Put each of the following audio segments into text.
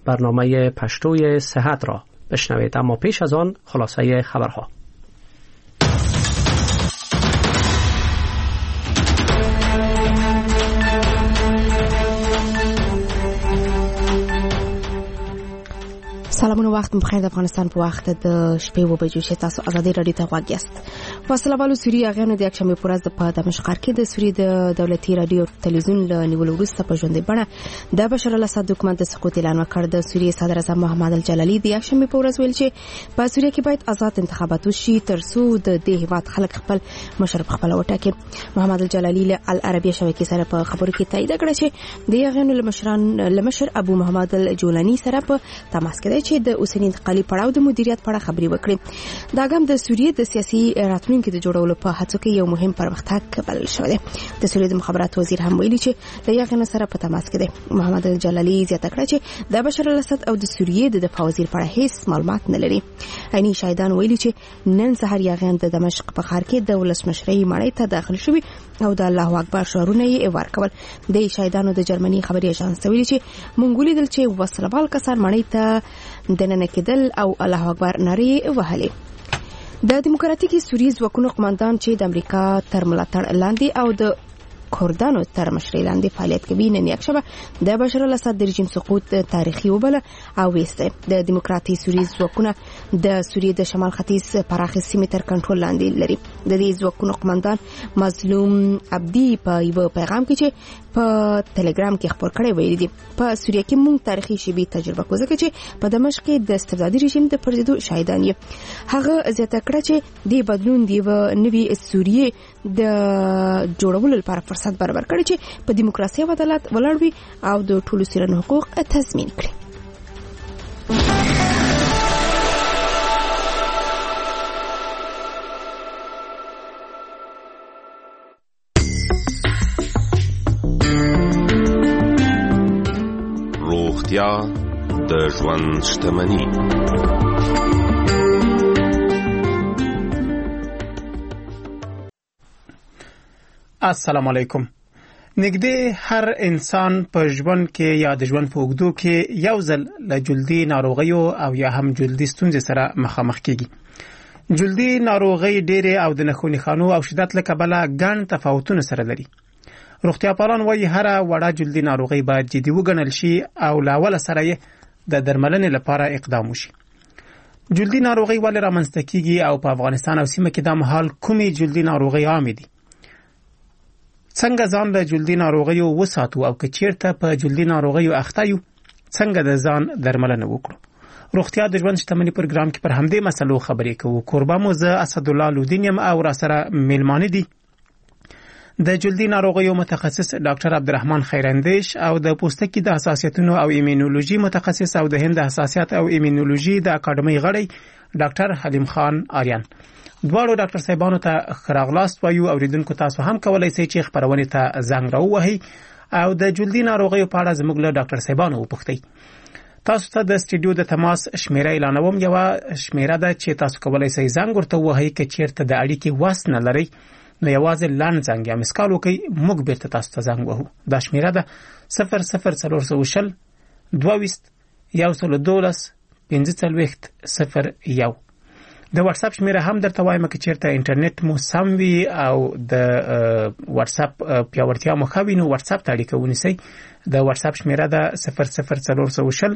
برنامه پشتوی صحت را بشنوید، اما پیش از آن خلاصه خبرها. سلامونه، وخت بخیر. د افغانستان په وخت د شپې و بجو چې تاسو ازادي رادیو ته غوږ یاست. فاصله والو سوري اغانو د یکشنبه پر ورځ په دمشق کې د سوري د دولتي رادیو تلویزیون له نیولو وروسته په ژوندۍ بڼه د بشار الاسد د حکومت د سقوط اعلان وکړ. د سوري صدر اعظم محمد الجلالی د یکشنبه په ورځ ویل چې په سوري کې باید آزاد انتخابات وشي ترڅو د دې هیواد خلک خپل مشر په خپل وټاکي. محمد الجلالی له العربیه شبکې سره په خبرو کې تایید کړ چې د اغانو لمشر ابو محمد الجولانی سره په تماس کې چې د اوسنی انتقالي پړاو د مدیریت په اړه خبري وکړي. دا ګام د سوریې د سیاسي راتلونکو د جوړولو په هڅو کې یو مهم پرمختګ بلل شوی دی. د سوریې د مخابرات وزیر هم ویلي چې د یغنه سره په تماس کې دی. محمد الجلالی زیاته کړه چې د بشار الاسد او د سوریې د دفاع وزیر په اړه هیڅ معلومات نه لري. عیني شاهدان ویلي چې نن سهار یغن د دمشق په ښار کې د ولسمشرۍ مړی ته داخل شوی او د الله اکبر شعارونه یې ورکول. د شاهدانو د جرمني خبري اژانس ویلي چې مونږ ولیدل چې وسلوال کسان مړی ته دننه کېدل او الله اکبر نارې وهلې. د دیموکراتیکي سوریې ځواکونو قوماندان چې د امریکا تر ملاتړ لاندې او د کردانو تر مشرۍ لاندې فعالیت کوي نن یکشنبه د بشار الاسد د رژیم سقوط تاریخي وبله او وسته. د دیموکراتیکي سوریې ځواکونه د سوریې د شمال ختیځ پراخه سیمې تر کنټرول لاندې لري. د دې ځواکونو قوماندان مظلوم عبدی په یو پیغام کې چې په ټلګرام کې خبر کړی ویلي دی په سوریه کې مونږ تاریخي شیبي تجربه کوو ځکه چې په دمشق کې د استبدادي رژیم د پرځېدو شاهدان یې. هغه زیاته کړه چې د بدلون دی و نوي سوریه د جوړولو لپاره فرصت برابر کړي چې په دیموکراسي او عدالت ولاړ وي او د ټولو سیرانو حقوق تضمین کړي. روغتیا د ژوند شتمني. السلام علیکم. نږدې هر انسان په ژوند کې یا د ژوند په اوږدو کې یو ځل له جلدي ناروغیو او یا هم جلدي ستونزې سره مخامخ کیږي. جلدي ناروغي ډېرې او د نښو نښانو او شدت له کبله ګڼ تفاوتونه سره لري. روغتیا پالان وايي هر وړه جلدي ناروغي باید جدي وګڼل شي او له اوله سره یې د درملنې لپاره اقدام وشي. جلدي ناروغي ولې رامنځته کیږي او په افغانستان او سیمه کې د مهال کومې جلدي ناروغي عامې دي؟ څنګه ځان له جلدي ناروغیو وساتو او که چیرته په جلدي ناروغیو اخته یو څنګه د ځان درملنه وکړو؟ روغتیا د ژوند شتمني پروګرام کې پر همدې مسلو خبرې کوو. کوربه مو زه اسدالله لودین یم او را سره میلمانه دي د جلدي ناروغیو متخصص ډاکټر عبدالرحمن خیراندیش او د پوستکي د حساسیتونو او ایمونولوژي متخصص او د هند حساسیت او ایمونولوژي د اکاډمۍ غړی ډاکټر حلیم خان آریان. دواړو ډاکټر صاحبانو ته خراغلاست وایو. اوریدونکو تاسو هم کولای شئ چې خبرونه ته زنګ راووهئ او د جلدي ناروغیو په اړه زموږ له ډاکټر صاحبانو وپوښتئ. تاسو ته د سټډیو د تماس شمیره اعلانوم. یو شمیره ده چې تاسو کولای شئ زنګ ورته ووهئ که چیرته د اړیکې وس نه لرئ نو یوازې لاند زنګ یا مسکال وکئ، موږ بیرته تاسو ته زنګ وهو. دا شمیره ده 00420 22 112 4501. د واتس اپ شمیره هم درته وایم که چیرته انټرنیټ مو سم وي او د واتس اپ پیاوړتیا مو ښه وي نو واتس اپ ته اړیکه ونیسئ. د واتس اپ شمیره ده 00420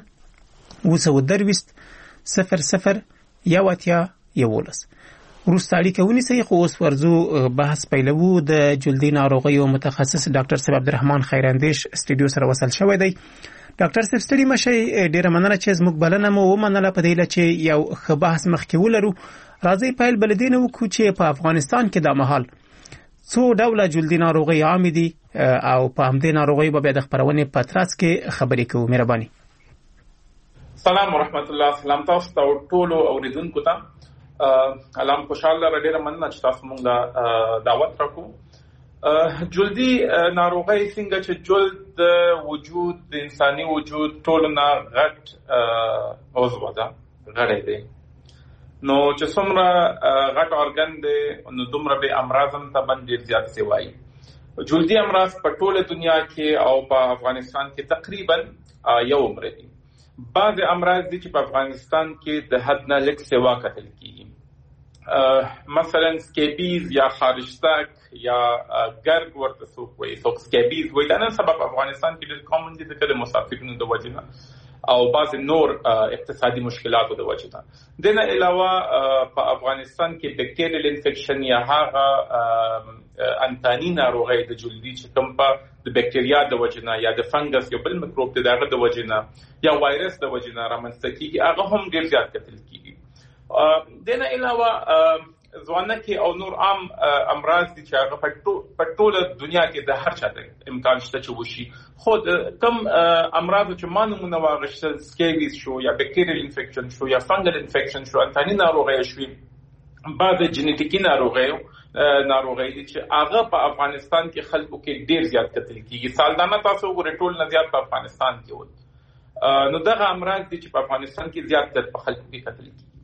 223 00 وروسته اړیکه ونیسئ. خو اوس ورځو بحث پیلوو. د جلدي ناروغیو متخصص ډاکټر صاحب عبدالرحمن خیراندیش سټډیو سره وصل شوی دی. ډاکټر صاحب ستړي مشئ، ډیره مننه چې زموږ بلنه مو ومنله په دې چې یو ښه بحث مخکې ولرو. راځئ پیل بل دې نه وکړو چې په افغانستان کې دا مهال څو ډوله جلدي ناروغۍ عامې دي او په همدې ناروغۍ به بیا د خپرونې په ترڅ کې خبرې کوو. مهرباني. سلام ورحمت الله. سلام تاسو ته ټولو اوریدونکو ته. الان خوشاله ډیره مننه چې تاسو موږ دعوت راکو. جلدی ناروغي څنګه چې جلد د وجود د انساني وجود ټول نه غټ عضو ده، غړی دی. نو چې څومره غټ ارګن دی نو دومره به امراض هم ته باندې زیات سی وایي. جلدی امراض په ټوله دنیا کې او په افغانستان کې تقریبا یو عمر دي. بعض امراض دي چې په افغانستان کې د حد نه لږ سوا کتل کیږي، مثلا سکیبیز یا خارشتک یا ګرګ ورته څوک وایي، څوک سکیبیز وایي. دا نن سبا په افغانستان کې ډېر کامن دي ځکه د مسافرینو د وجې نه او بعض نور اقتصادي مشکلاتو د وجې نه. د نه علاوه په افغانستان کې بیکټیریل انفیکشن یا هغه انتانی ناروغي د جلدي چې کوم په د بیکټریا د وجې نه یا د فنګس یو بل میکروب د دغه د وجې نه یا وایرس د وجې نه رامنځته کیږي، هغه هم ډېر زیات کتل کیږي. د نه علاوه ځوانکې او نور عام امراض دي چې هغه په ټوله دنیا کې د هر چا د امکان شته چې وشي، خو کم امراض چې ما نمونه واغشتل سکیبیز شو یا بیکټیریل انفیکشن شو یا فنګل انفیکشن شو، انتانی ناروغي شوي، بعض جنیټیکي ناروغي دي چې هغه په افغانستان کې خلکو کې ډیر زیات کتل کیږي. سالانه تاسو وګورئ ټول نه زیات په افغانستان کې وي. نو دغه امراض دي چې په افغانستان کې زیات تر په خلکو کې کتل کیږي.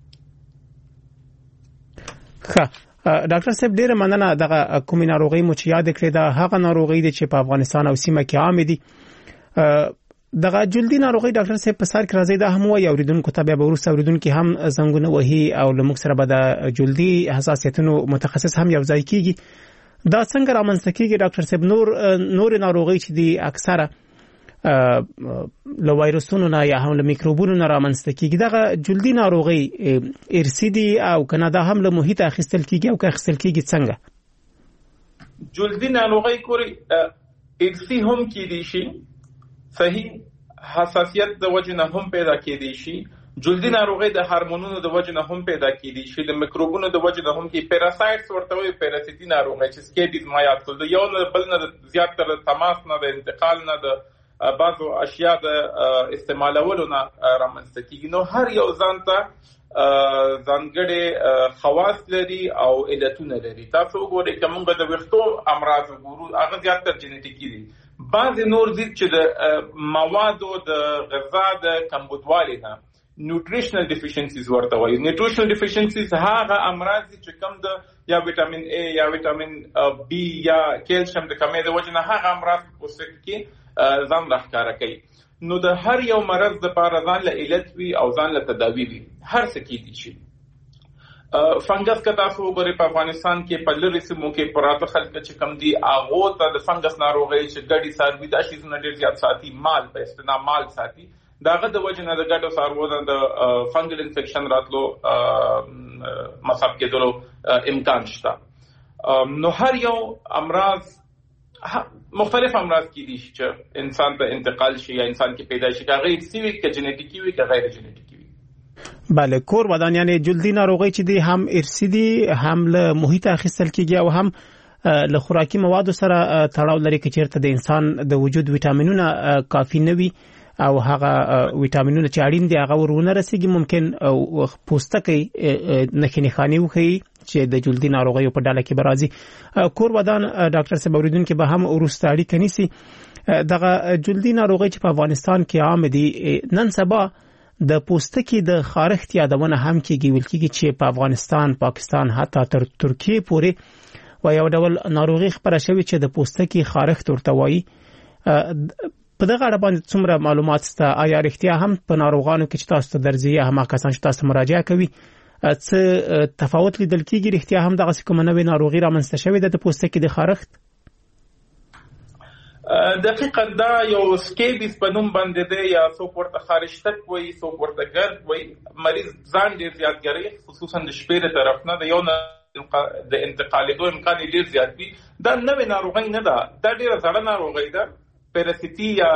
ډاکټر صاحب ډیره مننه. دغه کومې ناروغي مو چې یاد کړې دا هغه ناروغي دي چې په افغانستان او سیمه کې عام دي. دغه جلدي ناروغي ډاکټر صاحب په سر کې راځي، دا هم وایي اوریدونکو ته، بیا به وروسته اوریدونکو هم زنګونه وهي او له موږ سره به د جلدي حساسیتونو متخصص هم یو ځای کیږي. دا څنګه رامنځته کیږي ډاکټر صاحب؟ نور ناروغي چې دي اکثره له وایرسونو نه یا هم له میکروبونو نه رامنځته کیږي، دغه جلدي ناروغي ارثي دي او کنه دا هم له محیط اخیستل کیږي او که اخیستل کیږي څنګه؟ جلدي ناروغي کوري ارثي هم کیدی شي، صحیح حساسیت د وجه نه هم پیدا کیدی شي، جلدي ناروغي د هورمونونو د وجه نه هم پیدا کیدی شي، د میکروبونو د وجه نه هم کې پیراسایټس ورته وي، پیراسیتي ناروغي چې سکیبیز ما یاد کړل، یو نه بل نه زیات تر تماس نه د انتقال نه د بعضو اشیاء د استعمالولو نه رامنځته کیږي. نو هر یو ځان ته ځانګړي خواص لري او علتونه لري. تاسو وګورئ که موږ د ویښتو امراض وګورو، هغه زیاتره جنیټیکي دي. بعضې نور دي چې د موادو د غذا د کمبودوالي نه نیوټریشنل ډیفیشنسیز ورته وایي. نیوټریشنل ډیفیشنسیز هغه امراض دي چې کم د یا ویټامین A یا ویټامین B یا کیلشیم د کمې د وجې نه هغه امراض په پوستکي کې ځان راښکاره کوي. نو د هر یو مرض دپاره ځان له علت وي او ځان له تداوي وي، هر څه کیدی شي. فنګس که تاسو وګورئ په افغانستان کې په لرې سیمو کې پراته خلک چې کم دي هغو ته د فنګس ناروغۍ چې ګډې څاروي دا شیزونه ډېر زیات ساتي، مال په اصطلاح مال ساتي، د هغه د وجې نه د ګډو څاروو نه د فنګل انفیکشن راتلو مصاب کېدلو امکان شته. نو هر یو امراض مختلف امراض کیدی شي چې انسان ته انتقال شي یا انسان کې پیدا شي، که غیر سیوي که جنیټیکي وي که غیر جنیټیکي وي. بله، کور ودان یعنی جلدي ناروغي چې دي هم ارثي دي، هم له محیط اخیستل کیږي او هم له خوراکي موادو سره تړاو لري که چیرته د انسان د وجود ویټامینونه کافي نه وي او هغه ویټامینونه چې اړین دي هغه ورونه رسیږي، ممکن پوستکی نښې نښانې وښیي چې د جلدي ناروغیو په ډله کې به راځي. کور ودان ډاکټر صاحب اوریدونکي به هم وروسته اړیکه نیسي. دغه جلدي ناروغۍ چې په افغانستان کې عام دي، نن سبا د پوستکي د خارښت یادونه هم کیږي، ویل کیږي چې په افغانستان، پاکستان، حتی تر ترکیې پورې و یو ډول ناروغي خپره شوې چې د پوستکي خارښت ورته وایي. په دغه اړه باندې څومره معلومات شته؟ آیا رښتیا هم په ناروغانو کې چې تاسو ته درځي یا هم کسان چې تاسو مراجعه کوي څه تفاوت لیدل کیږي؟ رښتیا هم دغه کومه نوې ناروغي رامنځته شوې ده د پوستکي د خارښت؟ دقیقاً دا یو سکیبیز په نوم باندې دی، یا څوک ورته خارشتک وایي، څوک ورته ګرد وایي. مریض ځان ډېر زیات ګرځي، خصوصا د شپې د طرف نه د یو نه د انتقالېدو امکان یې ډېر زیات وي. دا نوې ناروغي نه ده، دا ډېره زړه ناروغي ده، پیراسیتي یا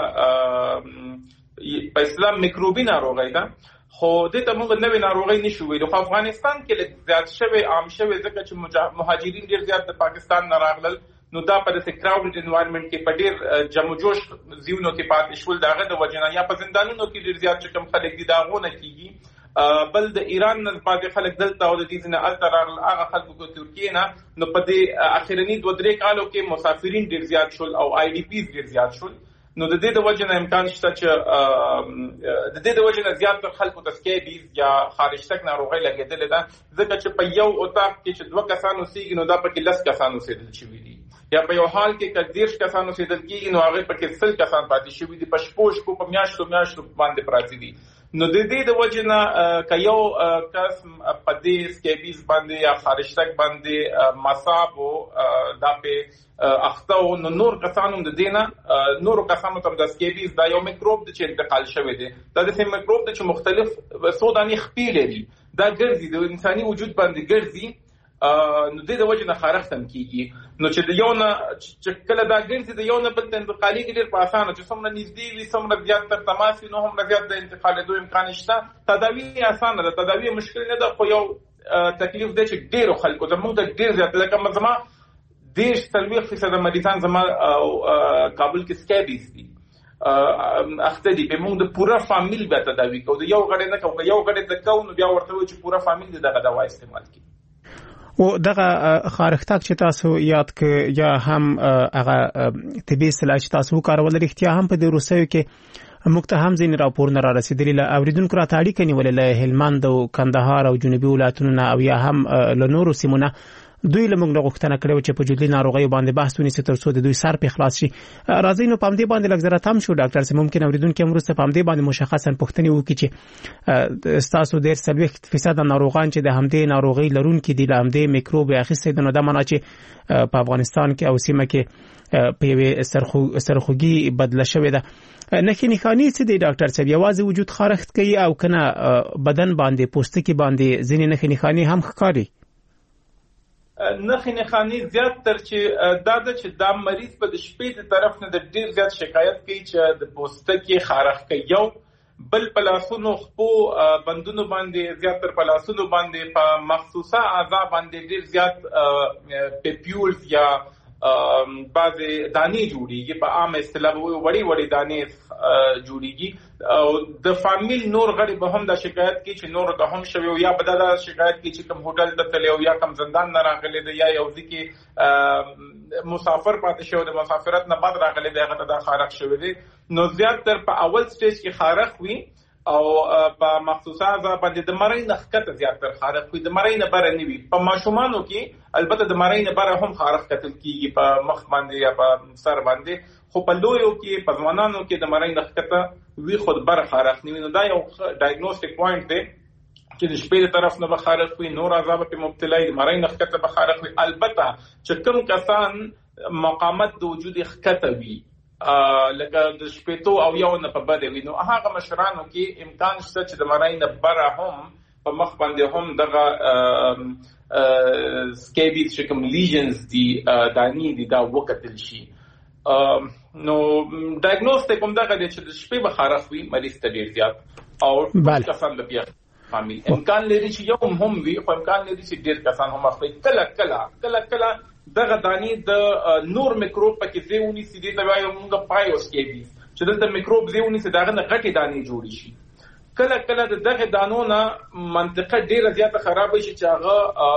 په اسلام میکروبي ناروغي ده، خو دې ته موږ نوې ناروغي نشو ویلو. په افغانستان کې لږ زیات شوی، عام شوی، ځکه چې مهاجرین ډېر زیات د پاکستان نه راغلل، نو دا په داسې کراوډډ انوایرمنټ کې په ډېر جمع جوش ځایونو کې پاتې شول، د هغه د وجې نه، یا په زندانونو کې ډېر زیات چې کوم خلک دي د هغو نه کېږي. بل د ایران نه بعضې خلک دلته او د دې ځینې هلته راغلل، هغه خلکو کو ترکیې نه. نو په دې اخرني 2-3 کالو کې مسافرین ډېر زیات شول او آی ډي پیز ډېر زیات شول. نو د دې د وجې نه امکان شته چې د دې د وجې نه زیات خلکو ته سکیبیز یا خارشتک ناروغۍ لګېدلې ده، ځکه چې په یو اتاق کې چې 2 کسان اوسېږي نو دا پکې 10 کسان اوسېدل شوي دي، یا په یو حال کې کډیرش کسان اوسېدل کېږي نو هغه پکې 100 کسان پاتې شوي دي، په شپو په میاشتو باندې پراته دي. نو د دې د وجه نه که یو کس په دې سکیبیز باندې یا خارشتک باندې مصاب دا په اخته او نور کسانو د دینه نور کسانو ته د سکیبیز دا یو میکروب د چې انتقال شوی دی. دا د سیم میکروب د چې مختلف سودانی خپې لري، دا ګرځي د انساني وجود باندې ګرځي، نو د دې وجه نه خارښت هم کیږي. نو چې د یو نه چې کله دا ګرځي د یو نه بل ته انتقالي ډېر په اسانه چې څومره نږدې وي څومره زیات تر تماس وي نو هم زیات د انتقالېدو امکان شته. تداوی اسانه ده، تداوی مشکل نه ده، خو یو تکلیف دی چې ډېرو خلکو زموږ د ډېر زیات لکه زما 30% مریضان زما کابل کې سکیبیز دي اخته دي، به موږ د پورا فامیل به تداوی کوو، د یو غړي نه کوو، یو غړي د کوو نو بیا ورته وایي چې پورا فامیل دغه دوا استعمال کړي. او دغه خارښتک چې تاسو یاد ک یا هم هغه طبي اصطلاح چې تاسو کارول اړتیا هم په د روسیو کې موږ ته هم ځینې راپورونه را رسیدلي له اوریدونکو راته اړیکه نیولې له هلمند او کندهار او جنوبي ولایتونو نه او یا هم له نورو سیمو نه. دوی له موږ غوښتنه کړې چې په جدي ناروغیو باندې بحث ونیسي تر څو د دوی سر په خلاص شي. راځي نو پام دې باندې لږ زره تم شو ډاکټر سي، ممکن اوریدونکو هم وروسته پام دې باندې مشخصا پوښتنه وکړي چې تاسو ډېر 30% ناروغان چې د همدې ناروغي لرونکي دي له همدې میکروب اخیستي دي، نو دا معنی چې په افغانستان کې او سیمه کې په یوې سرخوږي بدله شوې ده. نښې نښانې څه دي ډاکټر صاحب؟ یوازې وجود خارښت کوي او کنه بدن باندې پوستکي باندې ځینې نښې نښانې هم ښکاري؟ نښې نښانې زیات تر چې دا مریض په د شپې د طرف نه د ډیر زیات شکایت کوي چې د پوستکي خارښ کوي، یو بل په لاسونو خپو بندونو باندې زیات تر په لاسونو باندې په مخصوصه اعضا باندې ډیر زیات پیپیولز یا بعضې دانې جوړیږي، په عام اصطلاح وړې وړې دانې جوړیږي. او د فامیل نور غړي به هم دا شکایت کوي چې نور ته هم شوی او یا به دا شکایت کوي چې کوم هوټل ته تللی او یا کوم زندان نه راغلی دی یا یو ځای کې مسافر پاتې شوی د مسافرت نه بعد راغلی دی هغه ته دا خارښ شوی دی. نو زیات تر په اول سټیج کې خارښ وي او په مخصوصه ځای باندې د مړی نه ښکته زیات تر خارښ وي، د مړی نه بره نه وي. په ماشومانو کې البته د مړی نه بره هم خارښ کتل کېږي په مخ باندې یا په سر باندې، خو په لویو کې په ځوانانو کې د مړی نه ښکته وي خو بره خارښ نه وي. نو دا یو ډایګنوستیک پوینټ دی چې د شپې طرف نه به خارښ وي، نور اعضا په مبتلا وي، د مړی نه ښکته به خارښ وي. البته چې کوم کسان مقاومت د وجود ښکته وي لکه د شپېتو او یو نه په بده وي، نو هغه مشرانو کې امکان شته چې د مړی نه بره هم په مخ باندې هم دغه سکیبیز چې کوم لیژنز دي دانې دي دا وکتل شي. نو ډایګنوستیک هم دغه دی چې د شپې به خارښ وي مریض ته ډېر زیات او کسان د بیا فامیل امکان لري چې یو هم وي، خو امکان لري چې ډېر کسان هم اخلي. کله دغه دانی د نور میکروب پکې ځایونی سي دي ته وایو موږ پایوسکیبیز چې دلته میکروب ځایونی سي داغه نه غټي دانی جوړی شي. کله دغه دانو نه منطقه ډیره زیاته خراب شي چې هغه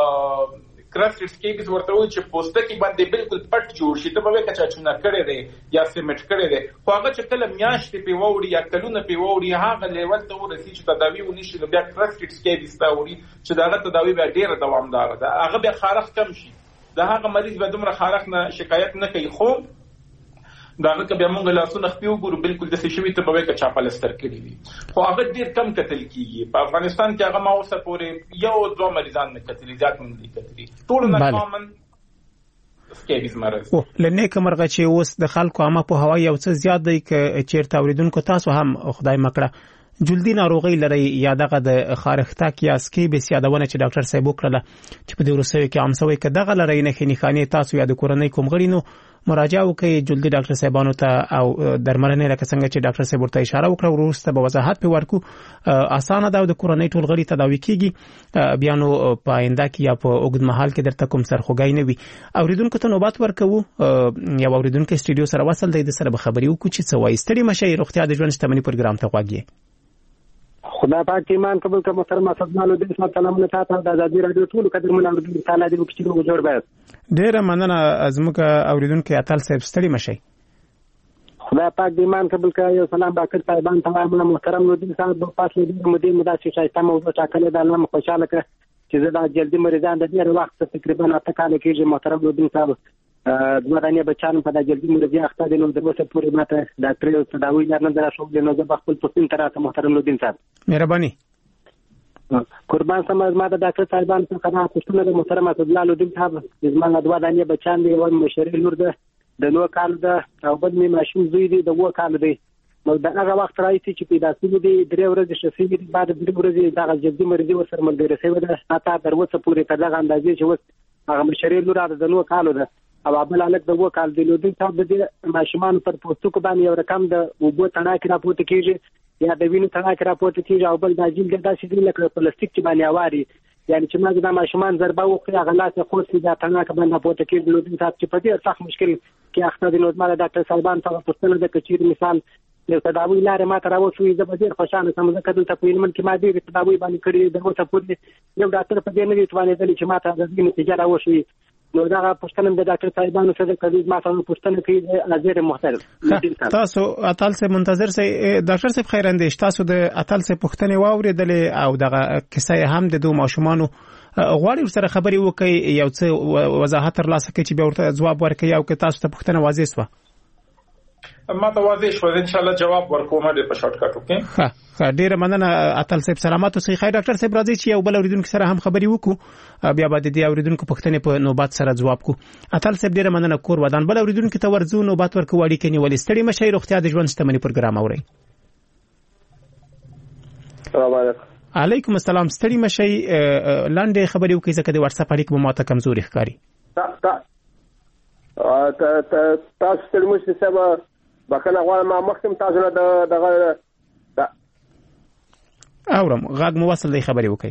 کراسټ سکیبیز ورته وي چې پوستکي باندې بالکل پټ جوړ شي، ته به وکړه چې چونه کړي دي یا سیمټ کړي دي، خو هغه چې کله میاشتې په ووري یا کلونه په ووري هغه لیول ته ورسي چې تداوی ونی شي نو بیا کراسټ سکیبیز تا ووري چې دغه تداوی به ډیره دوامدار ده، هغه بیا خارښ کم شي. دا هغه مریض به دومره خارښ نه شکایت نه کوي، خو داغه که بیا مونږ لاسونه خپې وګورو بالکل داسې شوي ته به وایي که چا پلستر کړي وي، خو هغه ډېر کم کتل کېږي. په افغانستان کې هغه ما اوسه پورې 1-2 مریضان مې کتلي، زیات مې نه دي کتلي. ټولو نه کامن سکیبیز مرض. له نیکه مرغه چې اوس د خلکو عامه پوهاوی یو څه زیات دی که چېرته اورېدونکو تاسو هم خدای مکړه جلدي ناروغي لري یا دغه د خارښتک یا سکیبیز یادونه چې ډاکټر صاحب وکړله چې په دې وروستیو کې عام شوی که دغه لري نښې نښانې تاسو یا د کورنۍ کوم غړي نو مراجعه وکړئ جلدي ډاکټر صاحبانو ته او درملنې لکه څنګه چې ډاکټر صاحب ورته اشاره وکړه وروسته به وضاحت پې ورکړو. اسانه ده او د کورنۍ ټول غړي تداوي کېږي، بیا نو په آینده کې یا په اوږد مهال کې درته کوم سرخوږی نه وي. اورېدونکو ته نوبت ورکوو، یو اورېدونکی سټوډیو سره وصل دی، د سره به خبرې وکړو چې څه وایي. ستړي مه شئ، روغتیا د ژوند شتمني پروګرام ته غوږ یې. خدا پاک ایمان قبول کړه. محترم اسدمانو د اسلام سلامونه تاسو د ازادي رادیو ټول قدرمن اوریدونکو تعالی دې وکړي نو جوړ بس. ډیره مننه زموږ اوریدونکو اتل صاحب ستړي مشي. خدا پاک ایمان قبول کړه. یو سلام باکر صاحبان تمام محترم نو دې صاحب په پاسه دې مدیر مداسي شایسته موضوع ټاکلې د الله خوشاله کړ چې زه د جلدي مریضان د ډیر وخت تقریبا 8 کال کېږي محترم نو دې صاحب دوه دانې بچان په د جلدي مرضي اخته دي. نو تر اوسه پورې ماته ډاکټر تداوی نه در شوې. نو زه خپل پوښتنه تر محترم نوردین صاحب مهرباني قربان سم ما د ډاکټر صاحبان څخه دا پوښتنه د محترم اسدالله نوردین صاحب زما دوه دانې بچان دي او مشري لور ده د 9 کال ده او بل می ماشوم زوی دی د 2 کال دی. نو دا هغه وخت راځي چې پیدا شوی دی 3 ورځې شفي دي بعد 3 ورځې دا جدي مرضی ورسره ملګری شوی ده. حتی تر اوسه پورې په دغه اندازې چې وس هغه مشري لور د 9 کال ده او بل الک د 2 کال دی. نو د صاحب د ماشومان پر پوستکو باندې یو رقم د وبو تڼاکې راپورته کیږي یا د وینې تڼاکې راپورته کیږي او بل د جلد داسې دی لکه پلاستیک چې باندې اواري. یعنی چې ما د ماشومان ضربه وکړه هغه لاس خو سي دا تڼاکې باندې راپورته کیږي. نو د صاحب چې په دې سخت مشکل کې اخته دي. نو ما د ډاکټر صاحبان څخه پوښتنه د کچیر مثال یو تداوی لارې ما ته راوښوي. زه به ډېر خوشاله شم ځکه دلته په هلمند کې ما ډېرې تداوی باندې کړي د اوسه پورې یو ډاکټر په دې نه دی توانېدلی چې ما ته د دې نتیجه راوښوي. نو دغه پوښتنه د ډاکټر صاحبانو څخه کوي ما ته پوښتنه کوي حاضر محترم تاسو اتل سے منتظر سي ډاکټر صاحب خیر اندیش تاسو د اتل سے پوښتنه واوریدلې او دغه کیسه هم د دوه ماشومانو غواړي سره خبري وکي یو څه وضاحت ترلاسه کړي چې به ورته جواب ورکړي او که تاسو ته پوښتنه واضح شوه ما ته واضح شو ان شاء الله جواب ورکوم د په شارټ کټ وکي. ها ډیر مننه اتل صاحب سلامات اوسئ. خیر ډاکټر صاحب راځي چې یو بل اوریدونکو سره هم خبري وکړو بیا به د دې اوریدونکو پوښتنې په نوبات سره جواب کو. اتل صاحب ډیر مننه کور ودان بل اوریدونکو ته ورځو نوبات ورکو اړیکې نیولې ستړي مشي روغتیا د ژوند شتمنۍ پروګرام اوري. السلام علیکم. علیکم السلام. ستړي مشي لاندې خبري وکړي ځکه د واتس اپ اړیکې به ماته کمزوري ښکاري. تاسو ستړي مشي سبا بکنه غواړم ما مخکم تاسو نه دغه اورم غاګ موصل دی خبري وکړي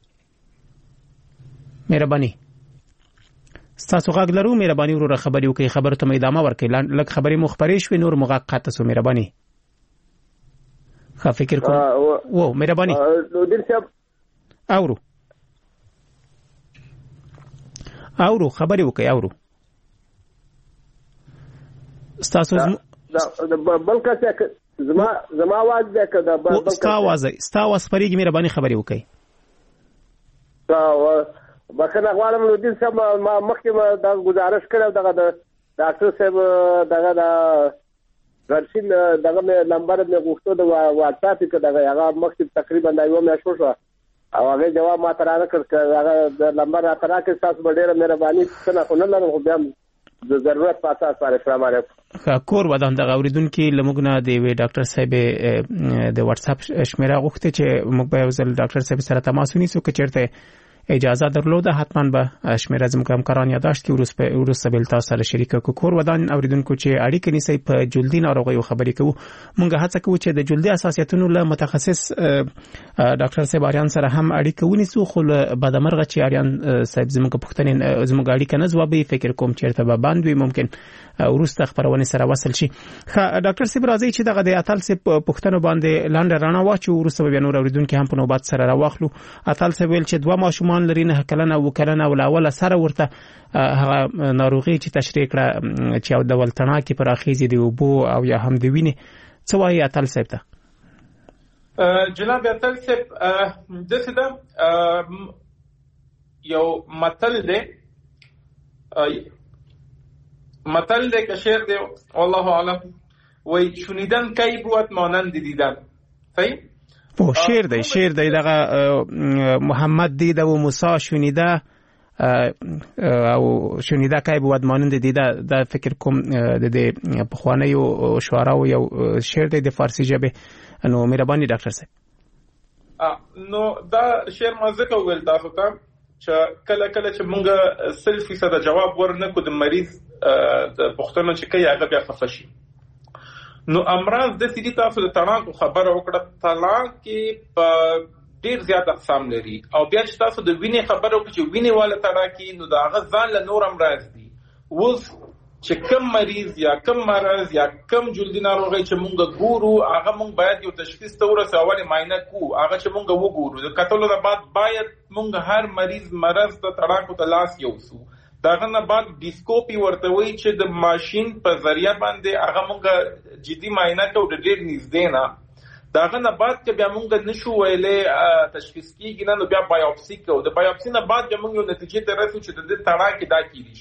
مهرباني تاسو غاګ لرو مهرباني ورو خبري وکړي خبرو ته ادامه ورکړي لکه خبري مخبري شوي نور مغاق قاطه سو مهرباني خا فکر کوم و مهرباني دل صاحب اورو خبري وکړي اورو تاسو بلکې زما आवाज ده کده بلکې ستا आवाज پرېږي مهرباني خبري وکړي. بکنه غواړم نو دین صاحب ما مخکې دا گزارش کړو دغه د ډاکټر صاحب دغه د ورشین دغه نمبر مې غوښتو د واتس اپ کې دغه هغه مخکې تقریبا دا یو میاشت شو او هغه جواب ما ترانه کړ هغه د نمبر را تراکې تاسو ډېره مهرباني څنګه خو نه لرم خو بیا د ضرورت په اساس باندې السلام علیکم. کور ودان د اوریدونکو لمغنا د وی ډاکټر صاحب د واتس اپ شمیره غوښته چې موږ به ځل ډاکټر صاحب سره تماس ونیسو که چیرته اجازه درلوده حتما به شمیره زموږ همکاران یاداشت کې ورسره بل تاسو سره شریک کو. کور ودان اوریدونکو چې اړیکه نیسي په جلدی ناروغیو خبرې کوو موږ هڅه کوو چې د جلدی اساسیتونو له متخصص ډاکټر صاحب اریان سره هم اړیکه ونیسو خو بعد مرغه چې اریان صاحب زموږ پوښتنې زموږ اړیکه نه جوابي فکر کوم چیرته به باندې ممکن ورسته خبرونه سره وصل شي. ډاکټر صاحب راځي چې دغه د اتل صاحب پوښتنه باندې لاندې رانه واچو ورسته بیا نور اوریدونکو هم په نوبات سره راوخلو. اتل صاحب ویل چې 2 ماشومان لري نه کلنه او کلنه او لاول سره ورته هغه ناروغي چې تشریح کړه چې د ولتنا کې پر اخیزي دی وبو او یا هم دی ویني څه وایي اتل صاحب ته؟ جناب اتل صاحب د څه یو متل ده که شعر ده والله اعلم وای شنیدن کی بود مانند دیدن. صحیح شعر ده دغه محمد دیده و موسی شنیده او شنیده کی بود مانند دیده دا فکر کوم د بخوانی او شعرا او یو شعر ده د فارسی ژبه. نو مهرباني ډاکټر صاحب نو دا شعر ما ځکه ویل تاسو ته چې کله چې مونږ 100% جواب ورنکو د مریض د پښتنو چې کوي هغه بیا خفه شي. نو امراض د سړي تاسو د طلاق خبره وکړه طلاق کې په ډیر زیات اقسام لري او بیا چې تاسو د وینې خبره وکړئ چې وینې والا طلاق نو دا هغه ځان له نور امراض دي. اوس چې کم مریض یا کم مرض یا کم جلدی ناروغي چې مونږ ګورو هغه مونږ باید یو تشخیص ته ورسو اول معاینه کو هغه چې مونږ وګورو د کتلو نه بعد باید مونږ هر مریض مرض ته طلاق ته لاس یوسو داغه نه بعد ډیسکوپي ورته وی چې د ماشين په ذریعہ باندې هغه مونږ جدي معاینه کوو د ډیر نږدې نه داغه نه بعد چې بیا مونږ نشو ویلې تشخیص کیږي نه نو بیا بایوپسي کوو د بایوپسي نه بعد چې مونږ یو نتیجې ته رسو چې د طلاق دا کیږي شي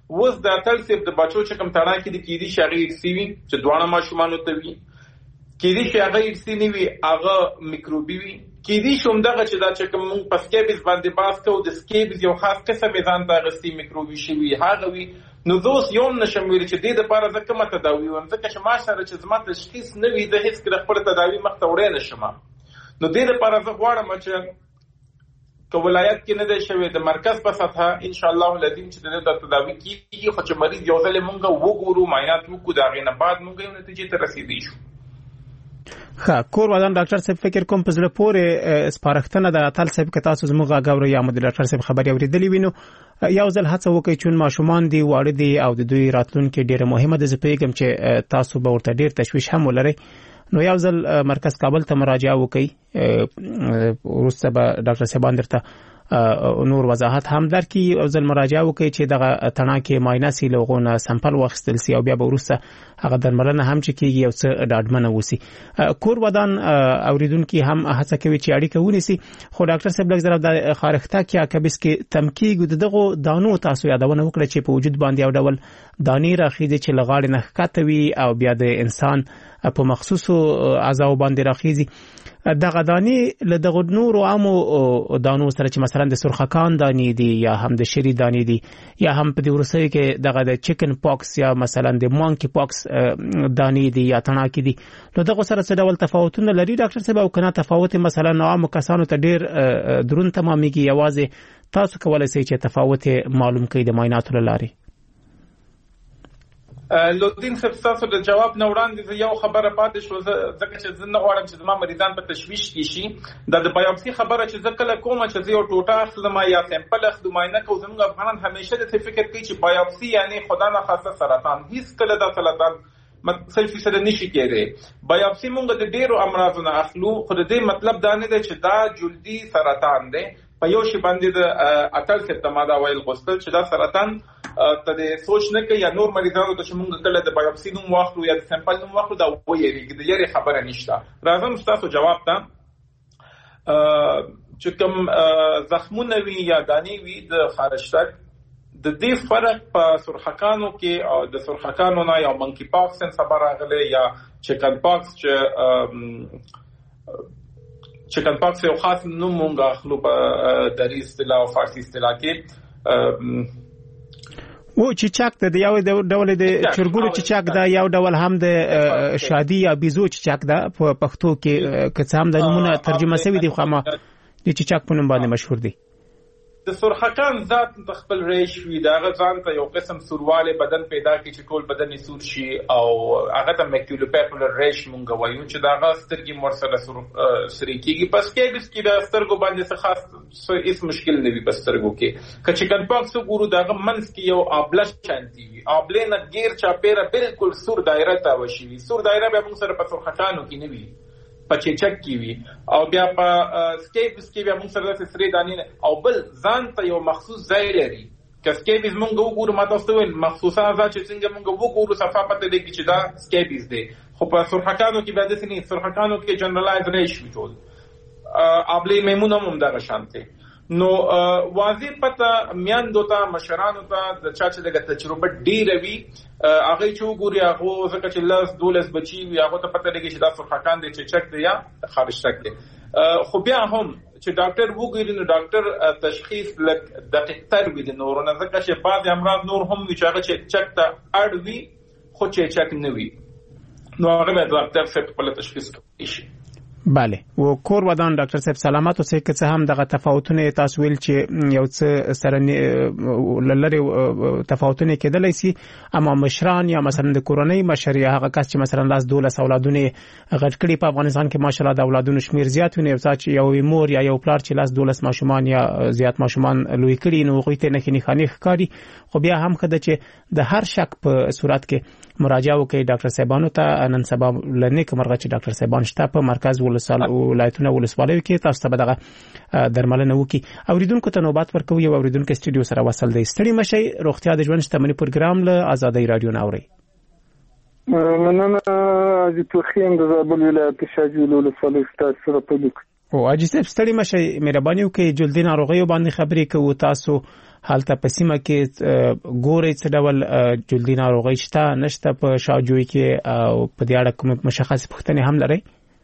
وس د اتل سیب د بچو چې کوم تړه کې د کېدی شغې ارسی وي چې دوانه ماشومان ته وي کېدی شغې ارسی نه وي هغه میکروبي وي کېدی شوم دغه چې دا چې کوم په سکیبز باندې باس کو د سکیبز یو خاص قسم ځان ته غستی میکروبي شي هغه وي نو دوس یوم نشم ویل چې د لپاره ځکه مته تداوی وم ځکه چې ما سره چې زما تشخیص نه وي د هیڅ کله خپل تداوی مخ ته وړې نشم نو د لپاره زه غواړم چې ولایت کې نه دی شوی د مرکز په سطح ان شاء الله لازم چې د تداوی کیږي خو چې مریض یو ځل مونږ وګورو معاینات وکړو دا غینه بعد مونږ یو نتیجې ته رسیدي شو کور ودان ډاکټر صاحب فکر کوم په زړه پورې سپارښتنه د اتل صاحب کې تاسو زموږ غاوري یا مدیر ډاکټر صاحب خبري اوریدلې وینو یو ځل هڅه وکړئ چې ماشومان دي واړه دي او د دوی راتلونکي ډیره مهمه ده زه پیغام چې تاسو به ورته ډیر تشویش هم ولرئ نو یو ځل مرکز کابل ته مراجعه وکړئ ورسته به ډاکټر صاحب درته نور وضاحت هم درکې او ځل مراجعه وکړي چې دغه تڼاکې معاینه سي لغونه سمپل واخیستل سي او بیا به ورسته هغه درملنه هم چې کیږي او څه ډاډمنه وسی کور ودان اوریدونکو هم هڅه کوي چې اړیکه ونیسي خو ډاکټر صاحب لږ زره د خارښتا کې کبس کې تمکیګ دغه دانو تاسو یادونه وکړه چې په وجود باندې یو ډول دانی راخیږي چې لغاړې نه ښکاتوي او بیا د انسان په مخصوصو اعضاء باندې راخیږي دغه دانی له دغه نورو عامو دانو سره چې مثلا د سرخکان دانی دي یا هم د شری دانی دي یا هم په دې ورسې کې دغه د چیکن پاکس یا مثلا د مونکی پاکس دانی دي یا تڼاکې دي نو دغه سره څه ډول تفاوتونه لري ډاکټر صاحب او کنه تفاوت مثلا عام کسانو ته ډیر درون تماميږي یوازې تاسو کولای شئ چې تفاوت معلوم کړئ د معایناتو لاري لودین صاحب تاسو د جواب نه وړاندې یو خبره پاتې شو ځکه چې زه نه غواړم چې زما مریضان په تشویش کې شي د بایوپسي خبره چې زه کله کومه چې زه یو ټوټه اخلم یا سیمپل اخلم معاینه کوم زموږ افغانان همیشه د فکر کوي چې بایوپسي یعنی خدا نه خاصه سرطان هیڅ کله د سرطان مثلا فیصد نشي کېږي بایوپسي مونږ د ډیرو امراضو نه اخلو خو د دې مطلب دا نه دی چې دا جلدی سرطان دی په یو شی باندې د اتل سپتما دا ویل غوښتل چې دا سرطان ته د سوچ نه کوي یا نور مریضانو ته چې مونږ کله د بایوپسي نوم واخلو یا د سیمپل نوم واخلو دا وایي د یاري خبره نشته راځم تاسو جواب ته چې کوم زخمونه وی یا دانی وی د خارښتک د دې فرق په سرخکانو کې او د سرخکانو نه یا مونکی پاکس څخه راغلي یا چیکن پاکس چې چیکن پاکس یو خاص نوم مونږ اخلو په دری اصطلاح او فارسی اصطلاح کې و چیچاک د یو ډول د چرګونو چیچاک دا یو ډول هم د شادي یا بيزو چیچاک دا په پښتو کې که هم د نمونه ترجمه شوی دی خو ما د چیچاک په نوم باندې مشهور دی د سرخکان ذات خپل ریش وی دا غزان ته یو قسم سورواله بدن پیدا کی چې ټول بدن یې سور شي او هغه ته ماکیولوپیپولر ریش مونږ وایو چې دا غسترګي مرسله سری کیږي پس کې د سترګو باندې څه خاص هیڅ مشکل نه وي پسترګو کې کچې کن پاکس ګورو دا منس کې یو ابلش شانتي وي ابلنه غیر چا پیره بالکل سور دایره تا وشي سور دایره به موږ سره په سرخکانو کې نه وي پچچک کی وی او بیا په سکیپس کې بیا موږ سره د سری دانی او بل ځان ته یو مخصوص ځای لري که سکیپس موږ وګورو ماته ستوي مخصوصه ځای چې څنګه موږ وګورو صفه پته دی چې دا سکیپس دی خو په سرخکانو کې بیا د سنې سرخکانو کې جنرالایز ریش وی ټول ابلی میمون هم دغه شانته نو واضح پته میاندو ته مشرانو ته د چا چې دغه تجربه ډیره وی هغه چې وګوري هغه ځکه چې لاس دولس بچي وي هغه ته پته لګي چې دا سرخکان دی چې چک دی یا خارج تک دی خو بیا هم چې ډاکټر وګوري نو ډاکټر تشخیص لک دقیق تر وي د نورونه ځکه چې بعض امراض نور هم وي چې هغه چې چک ته اړ وي خو چې چک نه وي نو هغه به ډاکټر څخه په تشخیص کوي شي بله و کور ودان ډاکټر صاحب سلامات اوسئ که څه هم دغه تفاوتونه تاسو ویل چې یو څه سره لری تفاوتونه کېدلای شي اما مشران یا مثلا د کورنۍ مشر یا هغه کس چې مثلا لاس 12 اولادونه غټ کړي په افغانستان کې ماشاءالله د اولادونو شمیر زیات ونه یو مور یا یو پلار چې لاس 12 ماشومان یا زیات ماشومان لوی کړي نو غوښته نه کې نه ښکاری خو بیا هم خده چې د هر شک په صورت کې مراجعه وکړي ډاکټر صاحبانو ته نن سبا لنیک مرغه چې ډاکټر صاحبان شته په مرکز ولایتونه ولسوالۍ کې تاسو ته دغه درملنه وکي اوریدونکو ته نوبت ورکوي او اوریدونکو استودیو سره وصل دی ستړي مشي روغتیا د ژوند شتمنۍ پروګرام له آزادۍ رادیو ناوري مننه از توخیم د زابل ولایت شاجول ولسوالۍ ستاسو سره په لیک او اجي صاحب ستړي مشه مهرباني وکړئ جلدی ناروغیو باندې خبرې کوو تاسو حالت په سیمه کې ګوري څه ډول جلدی ناروغي شته نشته په شاجوي کې او په دې اړه کوم مشخص پوښتنې هم لري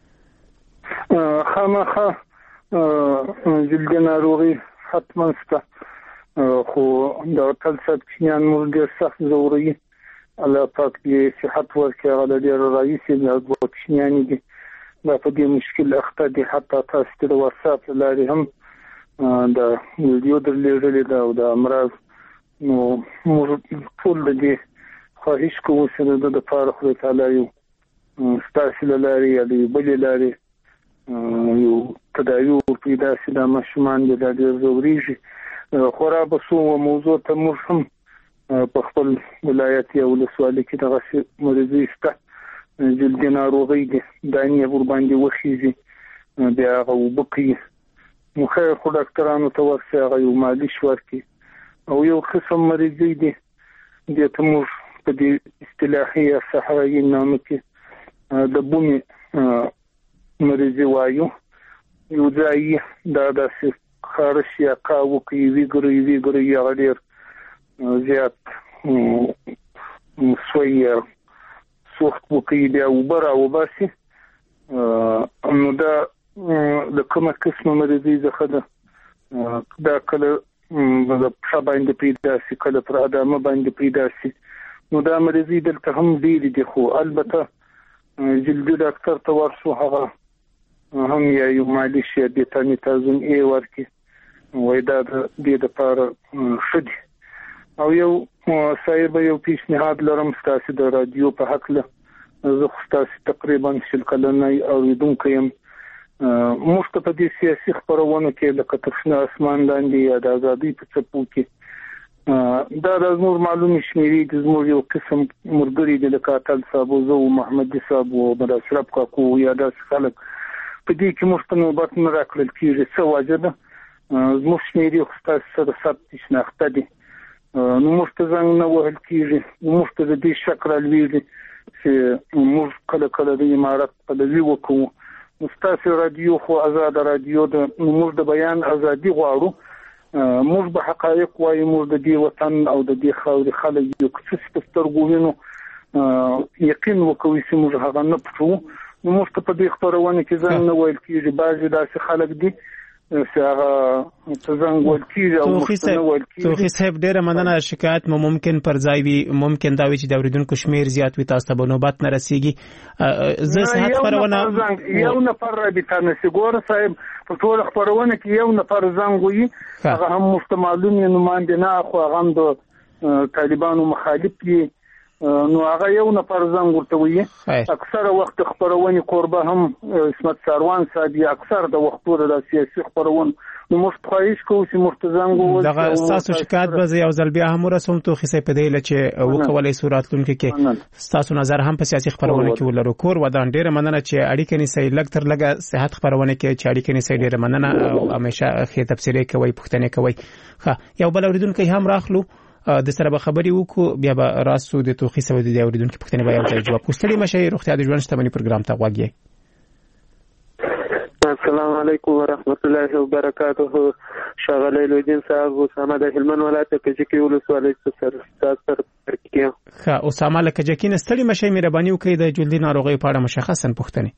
خامخا جلدی ناروغي حتما شته خو دا ټول څه چې موږ ډېر سخت ضروري الله پاک دې صحت ورکړي هغه ډېر رئیس د وکشنیانی دي دا په دې مشکل اخته دي حتی تاسو د واتساپ لاري هم دا ویډیو درلېږلې دا او د امراض نو موږ ټول دې خواهش کوو چې د لپاره خدای تعالی یو ستاسو لاري یا د بل لاري یو تداوی پیدا شي د مشمان د ډېر ضروري شي خورا بسو موضوع ته موږ هم په خپل ولایت یا ولسوالۍ کې دغه مریضي شته جلدی ناروغي دي دانی ور باندې وخیږي بیا وبکي نو خیر خو ډاکټرانو ته ورسې هغه یو مالش ورکي او یو قسم مریضي دي د تمور په دې اصطلاحي صحرايي نامه کې د بومي مریضي وایو یو ځای دا د خارش یا کاوه کې ویګري یا ډېر زیات سوی سوخت وکي بیا وبر او باسي نو دا د کومه قسمه مریضي ځخه دا کله د شاباند پیدا سي کله پر ادمه باندې پیدا سي نو دا مریضي دلته هم ډېر دي خو البته جلدی ډاکټر ته ورسو هغه هم یو مالش یا د تانیتازون ای ورکی وای دا د دې لپاره شدي او یو صاحب یو پیشنهاد لرم ستاسو د رادیو په حق له زه ستاسو تقریبا شل کلنې اوریدونکو يم مشته په دې سیاسي خبرونه کې لکه ترشنه اسمان لاندې یا د ازادي په څپو کې دا د نور معلومي شمیري د زموږ یو قسم مرګري د لکاتل صاحب او محمد صاحب او بل اشرف کاکو یا د خلک په دې کې مشته نوبت نه راکړل کېږي څه وجه ده زموږ شمیري خو تاسو سره ثبت شناخته دي نو مستزنګ نه وهل کیږي مستز دې شکر الویږي چې موږ کله د امارات په لوي وکړو مستاسي رادیو خو آزاد رادیو د موږ د بیان ازادي غواړو موږ به حقایق وایو موږ د دې وطن او د دې خاورې خلک یو څه سترګوینو یقین وکوي چې موږ هغه نه پټو نو موږ په دې خبرونه کې ځان نه ویل کیږي بعضي داسې خلک دي سره څنګه ولکې او توخي صاحب ډیره مننه شکایت ممکن پر ځای وي ممکن دا وي چې د اوریدونکو شمیر زیات وي تاسو ته نوبت نه رسیږي زه صحت خبرونه یو نفر رابطه نشي ګور صاحب په ټول خبرونه کې یو نفر زنګ وي هغه هم مستمعلون نماینده نه خو هغه هم د طالبانو مخالف دي نو هغه یو نفر زنګ ورته وي اکثره وخت خبرونه قربه هم اسمت ساروان صاحب اکثر د وختونو د سیاسي خبرونه نو مستخایش کوو چې مرتزنګو دغه تاسو شکایت به یو ځل بیا هم رسوم تو خسه په دی لچ وکولې صورتونکو کې تاسو نظر هم په سیاسي خبرونه کې ولرو کور ودان ډیره مننه چې اړیکې نسې لګ تر لګه صحت خبرونه کې چې اړیکې نسې ډیره مننه او همیشه خې تفسیر کوي پښتنه کوي ښه یو بل اوریدونکو هم راخلو د سره به خبري وکړو بیا به راسو د توخي سو د اوریدونکو پښتنه به یو ځای جواب کوستړي مشه روغتیا د ژوند شتمنۍ پروګرام ته غوږی السلام علیکم ورحمت الله وبرکاته شغله لودین صاحب اسامه د هلمند ولایت کې چې ولسوالۍ سره کېږي ښه اسامه لکه جکین ستړي مشه مهرباني وکړئ د جلدی ناروغي په اړه مشخصا پوښتنه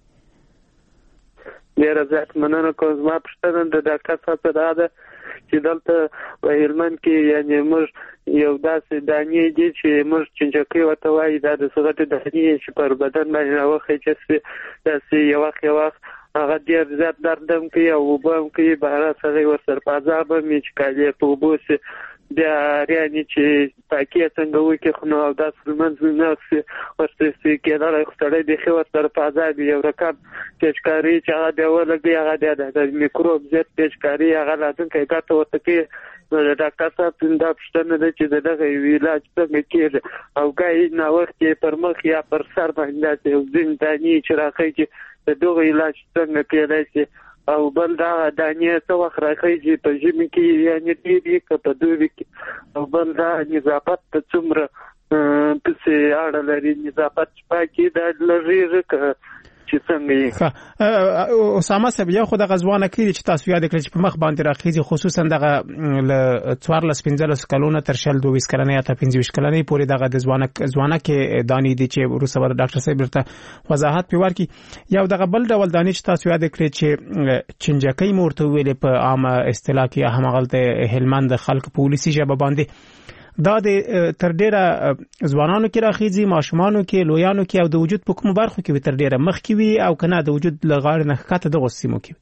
ډیره زیات مننه کوم زما پښتنه د ډاکټر صاحب سره ده چې دلته په هلمند کې یعنی موږ یو داسې دانې دي چې موږ چنجکې وته وایي دا د سغټ دانې چې پر بدن باندې راوخی چې داسې یو وخت هغه ډېر زیات دردم کوي او اوبه هم کوي بهر سره ورسره په عذاب مې چې کالي په اوبو سي بیا یعنی چې پاکي څنګه وکړي خو نو داس لمنځ نه ورته سي کېدای خو سره د خو ورسره په عذاب یو رقم تشکاری چې هغه دی ولګي هغه د میکروب زیات تشکاری هغه لازم کوي ګټه ورته کې نو ډاکټر صاحب دا پښتنه ده چې دغه علاج څنګه کېږي او ګای نو وخت پر مخ یا پر سر باندې یو زنداني چې راخی چې دغه علاج څنګه کېدای شي او بل دا دانې څو وخت راخی چې په ژمي کې یعنی دې په دوی کې او بل دا نظافت څومره په سي اړه لري نظافت پاکي د لږه چې څنګه اسامه صاحب یو خو د غزوانه کې چې تاسو یاد کړئ چې په مخ باندې راخیږي خصوصا دغه ل 14 کلونه تر 22 کلنې یا 25 کلنې پورې دغه د ځوانه کې دانی دي چې ورسره ډاکټر صاحب ورته وضاحت پیور کی یو دغه بل ډول دانی چې تاسو یاد کړئ چې چنجکې مورته ویلې په عامه اصطلاح کې هم غلطه هلمند خلک پولیسي ژبه باندې دا د تر ډیره ځوانانو کې راخیږي ماشومانو کې لویانو کې او د وجود په کوم برخو کې تر ډیره مخ کې وي او کنه د وجود لغړ نه ښکته د غوسیمو کې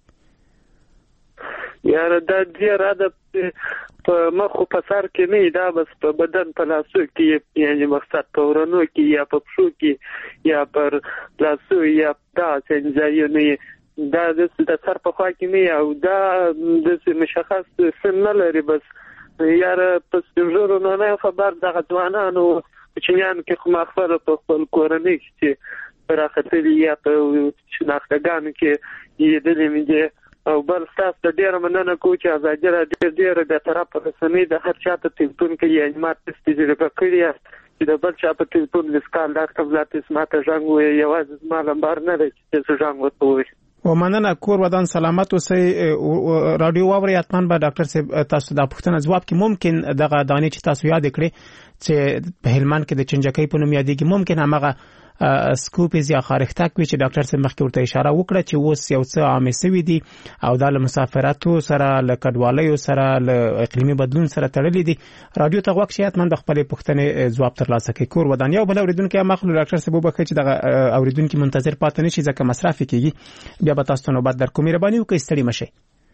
یاره دا ډیره د په مخ په سر کې نه دا بس په بدن په لاسو کې یعنی مقصد په ورونو کې یا په پښو کې یا پر لاسو یا دا څنګه نه دا د سر په خوا کې نه او دا د مشخص سن نه لري بس یاره په ستورو نه خبر دغه ځوانانو چنيان کې خو مخفر په خپل کورنۍ کې راختلي یا په شناختګانو کې یې د دې او بل تاسو د ډیره مننه کوم چې ازادي راډیو ډیره د طرف رسنۍ د هر چاته ټلیفون کوي یا ماته استجابه کوي چې د بل چا په ټلیفون وسکال دا قبلات اسماته ژوند وي یوازې ما لمبار نه دی چې ژوند وته ومننه کور ودان سلامت اوسئ رادیو واوري اتمن به ډاکټر صاحب تاسو د پوښتنه جواب کې ممکن دغه دانی چې تاسو یاد کړئ چې په هلمند کې د چنجکې په نوم یادېږي ممکن هغه سکوپز یا خارښتک وي چې ډاکټر صاحب مخکې ورته اشاره وکړه چې اوس یو څه عامه سوي دي او د مسافراتو سره ل کډوالۍ سره ل اقلیمي بدلون سره تړلې دي رادیو ته وخت شي اتمن د خپل پوښتنې جواب ترلاسه کوي کور ودان یو بل اوریدونکو مخلو ډاکټر صاحب وبخښي چې دغه اوریدونکو منتظر پاتې نشي ځکه مصرف کیږي بیا به تاسو نوبت در کوم مهرباني وکړئ ستړي مشئ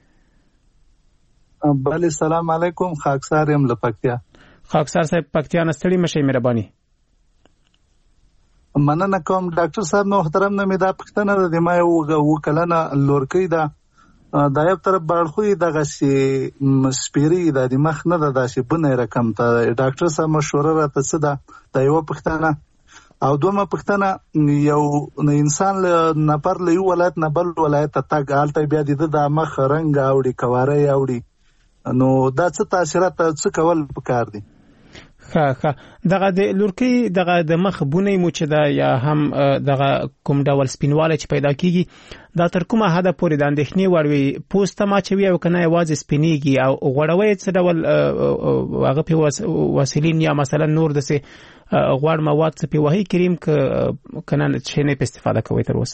بله سلام علیکم خاکسار یم لپکتیا خاکسار صاحب پکتیا نستړي مشئ مهرباني مننه کوم ډاکټر صاحب محترم نه مې دا پښتنه د ما یو وکلنه لورکې دا د یو طرف بړخوي دغه سي سپيري د مخ نه د داسې بنه رقم ته ډاکټر صاحب مشوره راته څه ده د یو پښتنه او دومره پښتنه یو انسان نفر له یو ولایت نه بل ولایت ته تګ حالت بیا د مخ رنگ اوړي کواره اوړي نو دا څه تاثیرات څه کول پکار دي ښه دغه د لورکې دغه د مخ بونه مو چې دا یا هم دغه کوم ډول سپینواله چې پیدا کیږي دا تر کومه حد پورې د اندېښنې وړ وي پوسټه ما چې وی او کنه یوازې سپینیږي او غوړوي څه ډول هغه په وسیلین یا مثلا نور د سه غوړ مواد څه په وਹੀ کریم کنه چې نه په استفاده کوي تر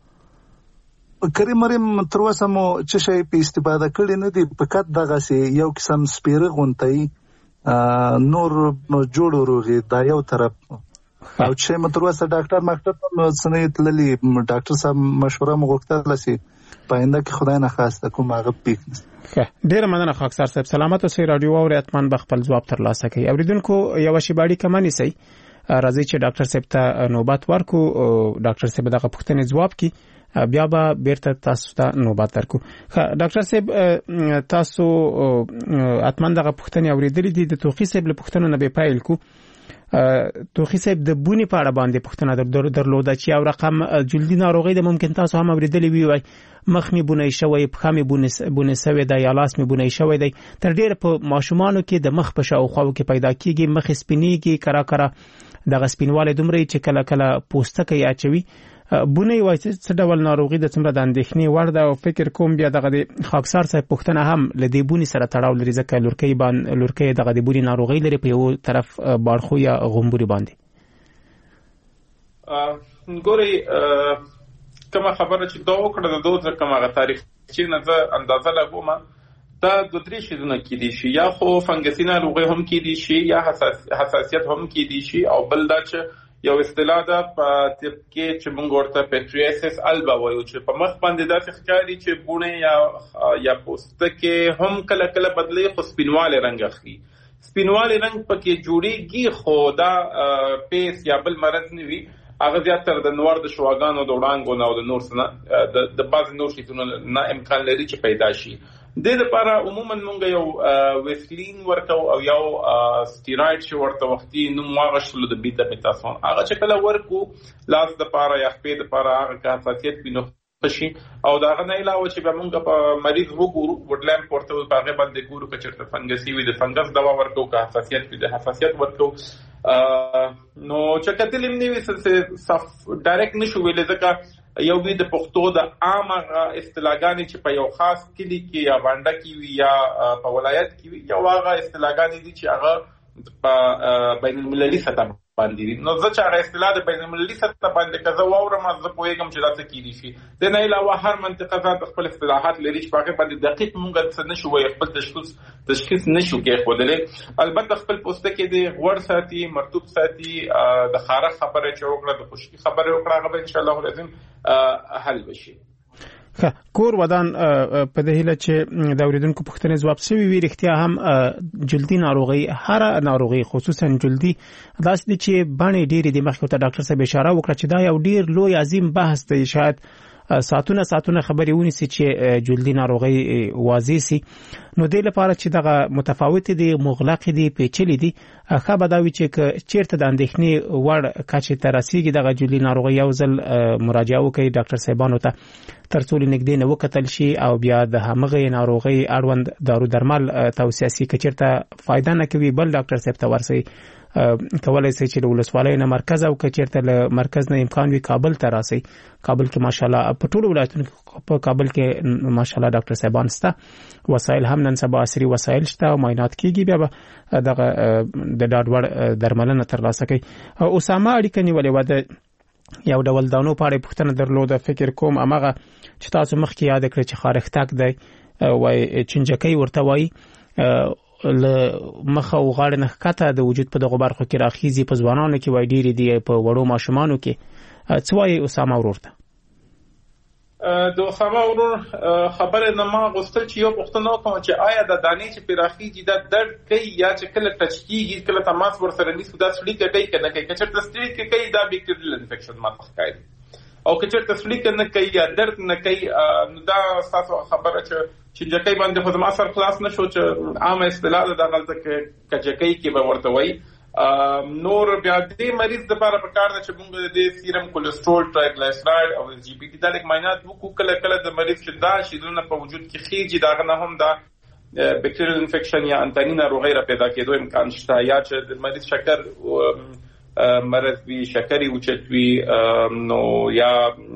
اوسه کریم مریم تر اوسه مو چې شي په استفاده کړی نه دی فقط دغه سي یو قسم سپیره غونټي نور جوړ وروغي دا یو طرف او چې متروسه ډاکټر مکتب سنې تللی ډاکټر صاحب مشوره مغوښتل شي پاینده کې خدای نه خواسته کوم هغه پیک ډیر مننه خاکسار صاحب سلامت اوسئ رادیو او اتمن بخپل جواب ترلاسه کوي اوریدونکو یو شی باندې کمانی سي راځي چې ډاکټر صاحب ته نوبت ورکو ډاکټر صاحب دغه پوښتنې جواب کی بیا به بیرته تاسو ته نوبت درکو ډاکټر صاحب تاسو اتمن دغه پوښتنې اوریدلې دي د توخي صاحب له پوښتنو نه به پایل کو توخي صاحب د بونی په اړه باندې پوښتنه درلوده چې یو رقم جلدی ناروغي د ممکن تاسو هم اوریدلې وي مخ می بونی شوی په می بونی شوی د یا لاس می بونی شوی دی تر ډیر په ماشومانو کې د مخ په شاوخوا کې پیدا کیږي مخ سپینیږي کرا د سپینواله دومره چې کله کله پوسټه کې اچوي بونه وای څه ډول ناروغي د څومره د اندېښنې وړ ده او فکر کوم بیا دغه د خاکسار صاحب پوښتنه هم لدی بونی سره تړاو لري ځکه لورکې دغه د بونی ناروغي لري په یو طرف بارخو یا غومبوري باندې ګوري کومه خبره چې دا وکړه د دوه کومه تاریخ چې نه اندازه لګوم دا د درې شیزونه کې دي شي یا خو فنګسي ناروغي هم کې دي شي یا حساسیت هم کې دي شي او بل دا چې یو اصطلاح ده په طب کې چې موږ ورته پیټریاسس البا وایو چې په مخ باندې داسې ښکاري چې بونه یا پوستکي هم کله کله بدلی خو سپینواله رنگ اخلي سپینواله رنگ پکې جوړیږي خو دا پیس یا بل مرض نه وي هغه زیاتره د نور د شواګانو د وړانګو نه او د نور څخه د بعض نور شیتونو نه امکان لري چې پیدا شي د لپاره عموما مونږ یو ویسلین ورکو او یو سټیراید چې ورته وختي نو واغشلو د بیتا میتاسون هغه چې کله ورکو لاس د لپاره یا خپې د لپاره هغه حساسیت بینو شي او دا غنه علاوه چې به مونږ په مریض وګورو وډلم پورته په هغه باندې ګورو چې چرته فنګسي وي د فنګس دوا ورکو که حساسیت وي د حساسیت ورکو نو چې کتل نیوي صف ډایرکټ نشو ویل ځکه یو وی د پښتو د عامه اصطلاحګانې چې په یو خاص کلی کې یا باندې کې وي یا په ولایت کې وي، یو هغه اصطلاحګانې دي چې هغه په بین المللي سطح باندې دي. نو زه چې هغه اصطلاح د بین المللي سطح باندې که زه واورم زه پوهېږم چې دا څه کیدی شي. د نه علاوه هر منطقه ځان خپل اصطلاحات لري چې په هغې باندې دقیق مونږ څه نشو وایي، خپل تشخیص نشو کېښودلی. البته خپل پوستکی دی غوړ ساتي، مرطوب ساتي، د خارښ خبره چې وکړه، د خشکي خبره وکړه، هغه به انشاءالله العظیم حل بشي. کور ودان په دې هیله چې د اوریدونکو پوښتنې ځواب شوي وي. رښتیا هم جلدي ناروغي، هر ناروغي خصوصا جلدي، داسې دي چې باندې ډېرې د مخکې ته ډاکټر صاحب اشاره وکړه چې دا یو ډېر لوی عظیم بحث دی، شاید ساعتونه خبرې ونیسي چې جلدي ناروغي واضح سي. نو دې لپاره چې دغه متفاوت دي، مغلق دي، پیچلي دي، ښه به دا وي چې چیرته د اندېښنې وړ کچې ته رسیږي دغه جلدي ناروغي یو ځل مراجعه وکړي ډاکټر صاحبانو ته، تر څو نږدې نه وکتل شي او بیا د همغې ناروغي اړوند دارو درمل توصیه سي. که چیرته فایده نه کوي بل ډاکټر صاحب ته ورسئ، کولای شي چې له ولسوالۍ نه مرکز او که چیرته له مرکز نه امکان وي کابل ته راسئ. کابل کې ماشاءالله په ټولو ولایتونو کې، په کابل کې ماشاءالله ډاکټر صاحبان شته، وسایل هم نن سبا عصري وسایل شته او معاینات کیږي، بیا به دغه د ډاډ وړ درملنه ترلاسه کوي. اسامه اړیکه نیولې وه، د یو ډول دانو په اړه پوښتنه درلوده. فکر کوم همغه چې تاسو مخکې یاد کړئ چې خارښتک دی وایي چنجکۍ ورته وایي، له مخه او غاړه نه ښکته د وجود په دغو برخو کې راخیزي، په ځوانانو کې وایي ډېرې دي، په وړو ماشومانو کې. څه وایي اسامه ورور ته؟ د اسامه ورور خبره نه ما غوښتل چې یو پوښتنه وکړم چې آیا د دانې چې پراخیږي دا درد کوي یا چې کله ټچ کېږي، کله تماس ورسره نیسو دا سړي کوي که نه کوي؟ که چېرته سړي کوي دا بیکټریل انفیکشن ماته ښکاري، او که چېرته سړي نه کوي یا درد نه کوي، نو دا ستاسو خبره چې چنجکۍ باندې خو زما سر خلاص نه شو چې عامه اصطلاح ده دغلته کجکۍ کې به ورته وایي. نور بیا دې مریض دپاره پکار ده چې موږ د دې سیرم کولیسټرول، ټرایګلایسراید او جی پی ټي دا لږ معاینات وکړو. کله کله د مریض چې دا شیدونه په وجود کې خیږي، د هغه نه هم دا بیکټریل انفیکشن یا انتاني ناروغۍ را پیدا کېدو امکان شته، یا چې د مریض شکر مرض وي، شکرې اوچت وي، نو یا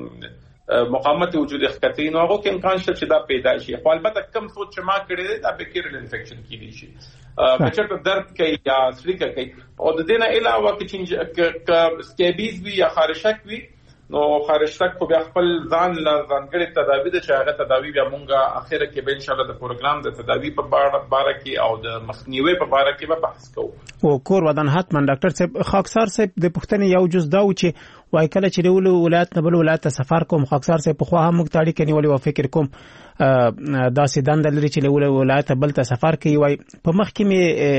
مقاومت وجود ښکته، نو هغه کې امکان شته چې دا پیدا شي. خو البته کم سوچ چې ما کړی دی دا بیکټریل انفیکشن کیدی شي، که چېرته درد کوي یا سړي کوي. او د دې نه علاوه که سکیبیز وي یا خارشک وي، نو خارشک خو بیا خپل ځان له ځانګړې تداوي ده چې هغه تداوي بیا مونږ اخره کې به انشاءالله د پروګرام د تداوي په باره کې او د مخنیوي په باره کې به بحث کوو. او کور ودان حتما ډاکټر صاحب خاکسار صاحب د پوښتنې یو جز دا و چې وای کله چې له ولایت نه بل ولایت ته سفر کوم، خاکسار صاحب په خو هم موږ تاړي کني ولې و فکر کوم داسې دنده لري چې له ولایت بل ته سفر کوي، وای په مخ کې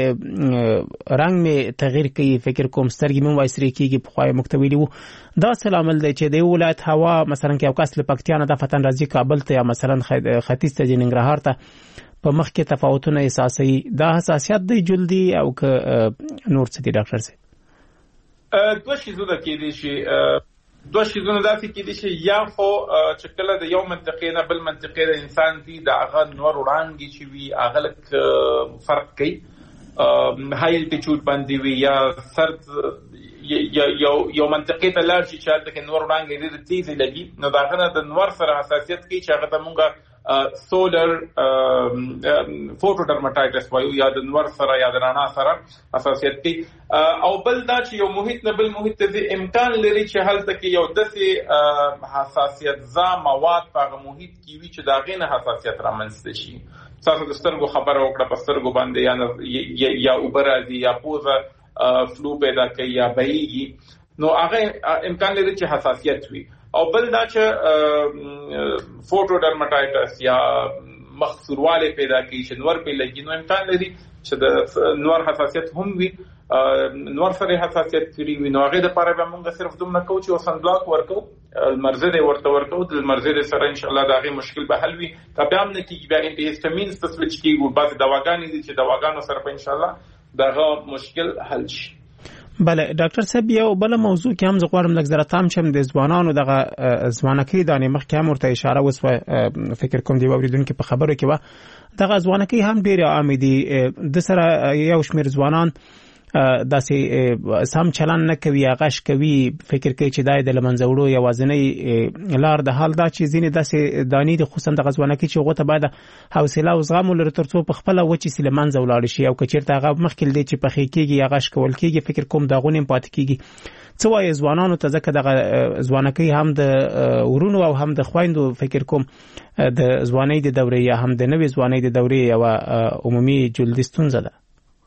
می رنگ می تغییر کوي، فکر کوم سترګې مې وای سری کیږي، په خوای مکتویلی وو دا سلامل دی چې د ولایت هوا مثلا کې یو کس له پکتیا نه د فتن راځي کابل ته یا مثلا ختیځ ته ننګرهار ته، په مخ کې تفاوتونه احساسي، دا حساسیت دی جلدی او که نور څه دی ډاکټر صاحب؟ دوه شیزونه کېدی شي، دوه شیزونه داسې کېدی شي، یا خو چې کله د یو منطقې نه بل منطقې د انسان دی د هغه نور وړانګې چې وي هغه لږ فرق کوي، های الټیچود باندې وي یا سرد یو منطقې ته لاړ شي چې هلته کې نور وړانګې ډېرې تیزې لګي، نو د هغه نه د نور سره حساسیت کوي چې هغه ته مونږ سولر فوټوډرماټایټس وایو، یا د نور سره یا د رڼا سره حساسیت کوي. او بل دا چې یو محیط نه بل محیط ته امکان لري چې هلته کې یو داسې حساسیت زا مواد په هغه محیط کې وي چې د هغې نه حساسیت رامنځته شي. تاسو د سترګو خبره وکړه، په سترګو باندې یا اوبه راځي یا پوزه فلو پیدا کوي یا بهیږي، نو هغه امکان لري چې حساسیت وي. او بل دا چې فوټوډرماټایټس یا مخ سورواله پیدا کوي چې نور په لګي، نو امکان لري چې د نور حساسیت هم وي، نور سره حساسیت کړي وي، نو هغه د لپاره به موږ صرف دومره کوو چې وسن بلاک ورکو، المرزه ورته ورکو، د المرزه سره ان شاء الله دا غي مشکل به حل وي. کبه هم نه کیږي بیا انټیهستامینز ته سویچ کیږي، بعض دواګانې دي چې دواګانو سره په ان شاء الله دا مشکل حل شي. بله ډاکټر صاحب یو بل موضوع کې هم زه غواړم لږ زره تام شم د ځوانانو دغه ځوانکۍ دانې مخکې هم ورته اشاره وسوه، فکر کوم دی واوریدونکي په خبرو کې وه دغه ځوانکۍ هم ډېرې عامې دي، د سره یو شمېر ځوانان داسې سم چلن نه کوي، غش کوي، فکر کوي چې دای د لمنځوړو یوازینی لار د حال دا چې ځینې داسې دانی د خصوصا د غزوانه کې چې غوته باید حوصله او زغم ولري ترڅو په خپل وچی سلیمان زولاړ شي، او کچیرته هغه مخکې دی چې په خې کېږي یا غش کول کېږي، فکر کوم داغونه پات کېږي. څو وایي ځوانانو ته ځکه د ځوانکۍ هم د ورونو او هم د خويندو فکر کوم د ځوانۍ د دورې یا هم د نوې ځوانۍ د دورې یو عمومي جلدي ستونزه ده.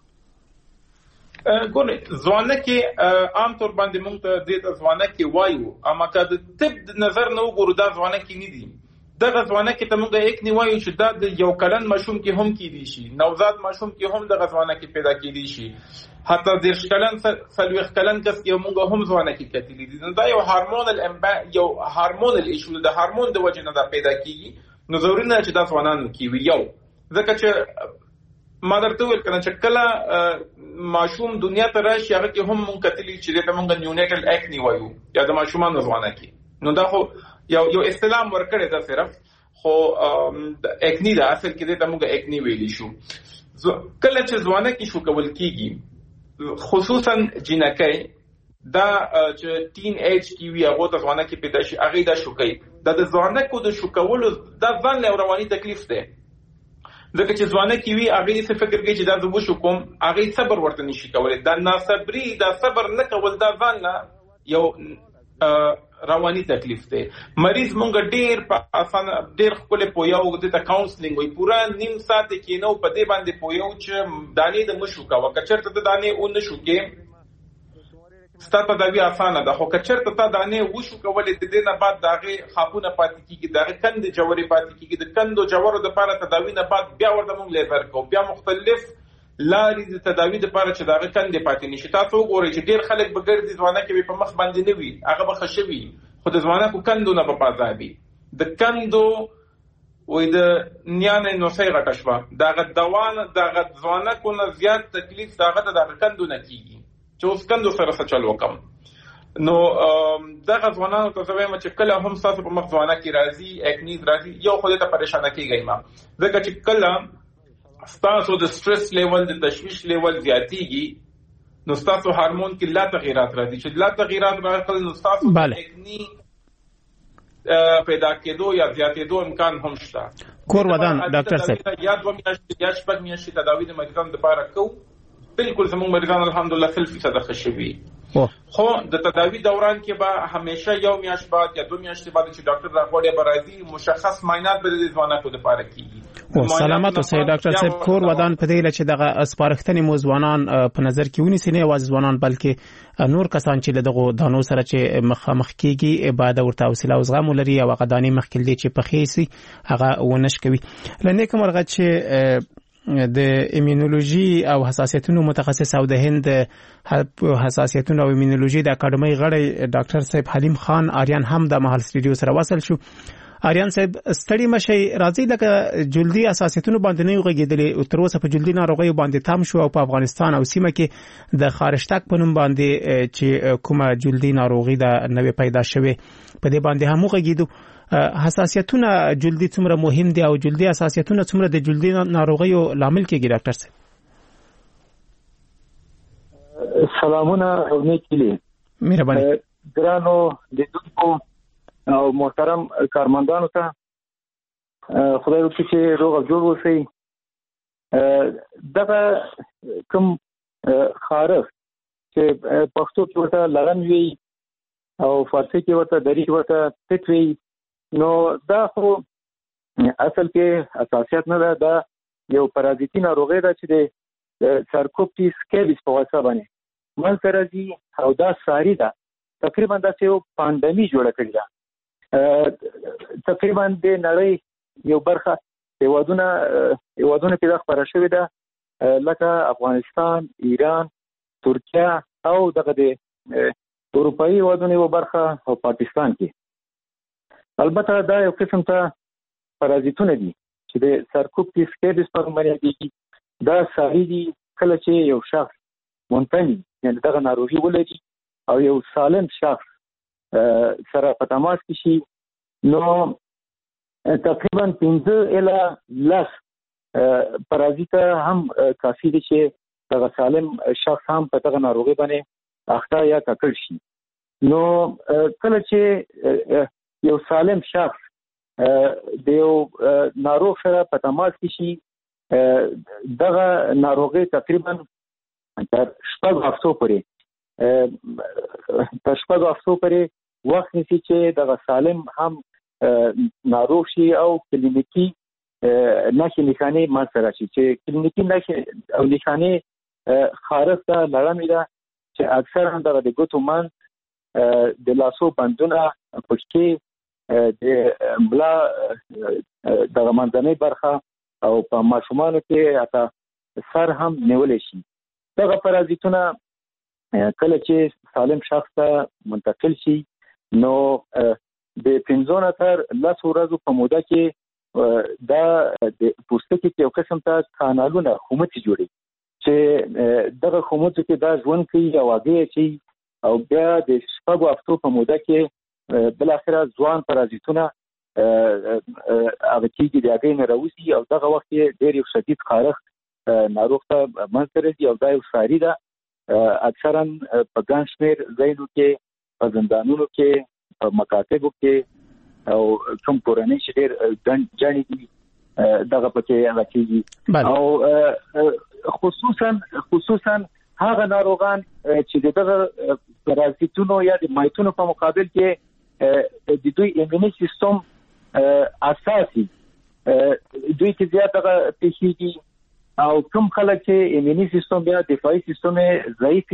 ګورې ځوانکۍ عام طور باندې موږ ته د ځوانکۍ وایو، اما که د طب د نظر نه وګورو دا ځوانکۍ نه دي. دغه ځوانکۍ ته موږ یک نه وایو چې دا د یو کلن ماشوم کې هم کېدی شي، نوزاد ماشوم کې هم دغه ځوانکۍ پیدا کېدی شي، حتی 10 کلن 40 کلن کس کې موږ هم ځوانکۍ کتلی دي. نو دا یو هارمونل ایشو د هارمون د وجې نه دا پیدا کېږي. نو ضروري نه چې دا ځوانان کې وي، یو ځکه چې ما درته ویل کنه چې کله ماشوم دنیا ته راشي هغه کې هم مونږ کتلی چې دا موږ نیونیټل اکنی وایو یا د ماشومان ځوانکۍ. نو دا خو یو اصطلاح ورکړی دا صرف خو اکنی دا اصل کې دا موږ اکنی ویلی شو. کله چې ځوانکۍ شو کول کیږي خصوصا جنکۍ دا چې ټین ایج کې وي هغه د ځوانکۍ پیدا شي هغه دا شو کوي. دا د ځوانکو د شو کولو دا ځان له رواني تکلیف دی، ځکه چې ځوانکۍ وي هغه یې فکر کوي چې دا زه وشو کوم، هغه صبر ورته نشي کولای. دا ناصبري دا صبر نه کول دا ځان نه یو رواني تکلیف دی. مریض مونږ ډیر په اسانه ډیر خپل پویاو د کاونسلینګ وي پورا نیم ساعت کې نو په دې باندې پویاو چې دانې د مشو کا وکچرته د دانې اون نشو کې ستاسو تداوی اسانه ده، خو کچرته ته دانې وشو کولې د دې نه بعد داغه خاپونه پاتې کیږي، داغه کند جوړې پاتې کیږي، د کندو جوړو د لپاره تداوی نه بعد بیا ورته مونږ لیزر کو، بیا مختلف لارې د تداوی د لپاره چې داغه کند پاتې نشي. تاسو وګورئ چې ډیر خلک بغیر د ځوانکۍ په مخ باندې نه وي، هغه به خشوي، خو د ځوانکو کندو نه په پازابي د کندو وې د نیانه نو سي غټه شوه، داغه دوان داغه ځوانکو نه زیات تکلیف داغه د کندو نه کیږي چې اوس کندو سره څه چل وکم. نو دغه ځوانانو ته زویم چې کله هم تاسو په مخ ځوانکۍ راځي اکنیز راځي یو خو ته پریشان کیږئ ما، ځکه چې کله ستاسو د سټرس لیول د تشویش لیول زیاتیږي نو ستاسو هارمون کې لا تغیرات راځي، چې لا تغیرات راغلي نو ستاسو اکنی پیدا کېدو یا زیاتېدو امکان هم شته. کور ودان ډاکټر صاحب یا 2 میاشتې یا 6 میاشتې تداوی د مریضانو لپاره کوو، بالکل زموږ مریضان الحمدلله 100% خشوي. خو د تداوی دوران کې به همیشه یو میاشت بعد یا 2 میاشتې بعد چې ډاکټر راغوړي به راځي مشخص معاینات به د ځوانانو لپاره کیږي. سلامت اوسئ ډاکټر صاحب. کور ودان په دې لچې دغه اسپارښتنې موضوعان په نظر کې ونیسي، نه یوازې ځوانان بلکې نور کسان چې دغه دانو سره چې مخامخ کیږي باید ورته حوصله او زغم ولري او غدانې مخکې دي چې په خېسي هغه ونش کوي. لنیک مرغه چې د ایمونولوژي او حساسیتونو متخصص او د هند حساسیتونو او ایمونولوژي د اکاډمۍ غړی ډاکټر صاحب حلیم خان آریان هم د محل سټډیو سره وصل شو. آریان صاحب ستړي مشي راځي لکه جلدي حساسیتونو باندې نه غږیدلې او تر اوسه په جلدي ناروغیو باندې تام شو او په افغانستان او سیمه کې د خارشتک په نوم باندې چې کومه جلدي ناروغي د نوې پیدا شوه په دې باندې هم غږیدو. حساسیتونه جلدي څومره مهم دي او جلدي حساسیتونه څومره د جلدي ناروغیو لامل کېږي ډاکټر صاحب؟ سلامونه او نیکي مهرباني ګرانو لیدونکو او محترم کارمندانو ته خدای وکړي چې روغ او جوړ اوسئ. دغه کوم خارښ چې پښتو کې ورته لغن وي او فارسي کې ورته دری ورته پټ وي، نو دا خو اصل کې اساسیت نه ده، دا یو پارازیتي ناروغي ده چې د سارکوپټیس کیبیس په واسطه باندې منځ راځي او دا ساري ده، تقریبا دا یو پاندمي جوړه کړې ده. تقریبا د نړۍ یو برخه هیوادونه کې دا خبره شوې ده لکه افغانستان، ایران، ترکیه او دغه د اروپایي هیوادونو یو برخه او پاکستان کې. البته دا یو قسم ته پارازیتونه دي چې د سارکوپټیس کیبیس په نوم باندې دا ساري دي. کله چې یو شخص منتمي یعنی دغه ناروغي ولري او یو سالم شخص سره په تماس کې شي نو تقریبا 15 الی 10 پارازیت هم کافي دي چې دغه سالم شخص هم په دغه ناروغي باندې اخته یا ککړ شي. نو کله چې یو سالم شخص د یو ناروغ سره په تماس کې شي دغه ناروغي تقریبا تر 6 هفتو پورې وخت نیسي چې دغه سالم هم ناروغ شي او کلینیکی نښې نښانې منځته راشي. چې کلینیکی نښې او نښانې خارښ ته لړمې ده چې اکثرا دغه د ګوتو منځ د لاسو بندونه پښې د ملا دغه منځنۍ برخه او په ماشومانو کې حتی سر هم نیولی شي. دغه پرازیتونه کله چې سالم شخص ته منتقل شي نو د 15 تر 10 ورځو په موده کې دا د پوستکي کې یو قسم ته کانالونه خومڅ جوړي چې دغه خومڅ کې دا ژوند کوي او هغه چې او بیا د 6 هفتو په موده کې بل اخره ځوان پرازیتونه هغه چې د هغې نه راوځي او دغه وخت ډېر یو شدید خارښ ناروغ ته منځته راځي او دا یو ساري ده. اکثرا په ګڼ شمېر ځایونو کې په زندانونو کې په مکاتبو کې او کوم کورنۍ چې ډېر ګڼ جاڼې دي دغه پکې هغه کېږي او خصوصا هغه ناروغان چې دغه پرازیتونو یا د مایټونو په مقابل کې د دوی ایموني سیستم اساسي دوی کې زیات هغه پیښیږي او کوم خلک چې ایموني سیستم یا دفاعي سیستم ضعیفي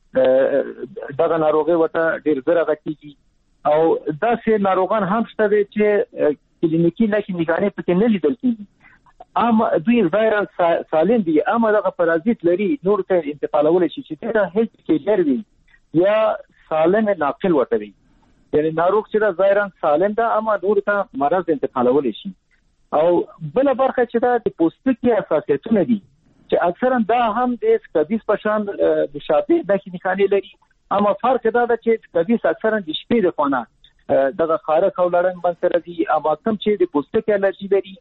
دغه ناروغي ورته ډېر زر هغه کېږي او داسې ناروغان هم شته چې کلینیکي نښې نښانې پکې نه لیدل کېږي اما دوی ظاهرا سالم دي اما دغه پرازیت لري نور ته انتقالولی شي چې دا هیڅ کېدر وي یا سالم ناقل ورته وي یعنی ناروغ چې دا ظاهرا سالم ده اما نور ته مرض انتقالولی شي. او بل برخه چې دا د پوستکي اساسیتونه دي چې اکثرا دا هم د سکابیس په شان د شاپې نښې نښانې لري اما فرق دا ده چې سکابیس اکثرا د شپې د خونه دغه خارښ او لړم منځته راځي اما کوم چې د پوستکي الرجي لري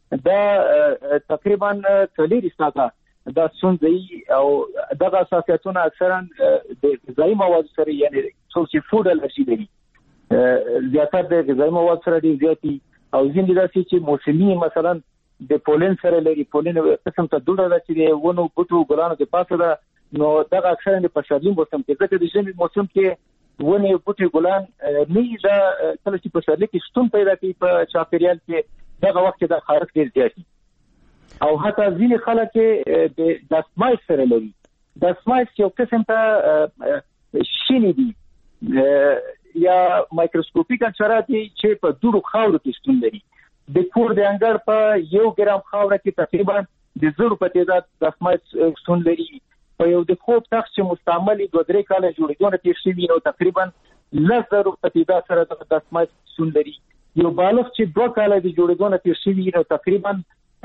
دا تقریبا 40 ساعته دا ستونزې او دغه اساسیتونه اکثرا د غذایي موادو سره یعنی څوک چې فود الرجي لري زیاتره د غذایي موادو سره ډېر زیاتې او ځینې داسې چې موسمي مثلا د پولن سره لري پولن قسم ته دوړه ده چې د ونو بوټو ګلانو د پاسه ده نو دغه اکثرا د پسرلي موسم کې ځکه د ژمي موسم کې ونې بوټي ګلان نه دا کله چې پسرلي کې شتون پیدا کوي په چاپیریال کې دغه وخت د خارښ ډېر زیات او حتی ځینې خلک د دستمایس سره لري. دستمایس یو قسم ته شینې دي یا مایکروسکوپیک حشرات چې په دوړو خاورو کې شتون لري. د کور د انګړ په 1 ګرام خاوره کې تقریبا د 0 په تعداد دستمایس شتون لري. په یو د خوب تخت چې مستعمل 2-3 کال جوړېدونه تیر شوي نو تقریبا 10,000 په تعداد سره د دستمایس شتون لري. یو بالغ چې 2 کال د جوړېدونه تیر شوي نو تقریبا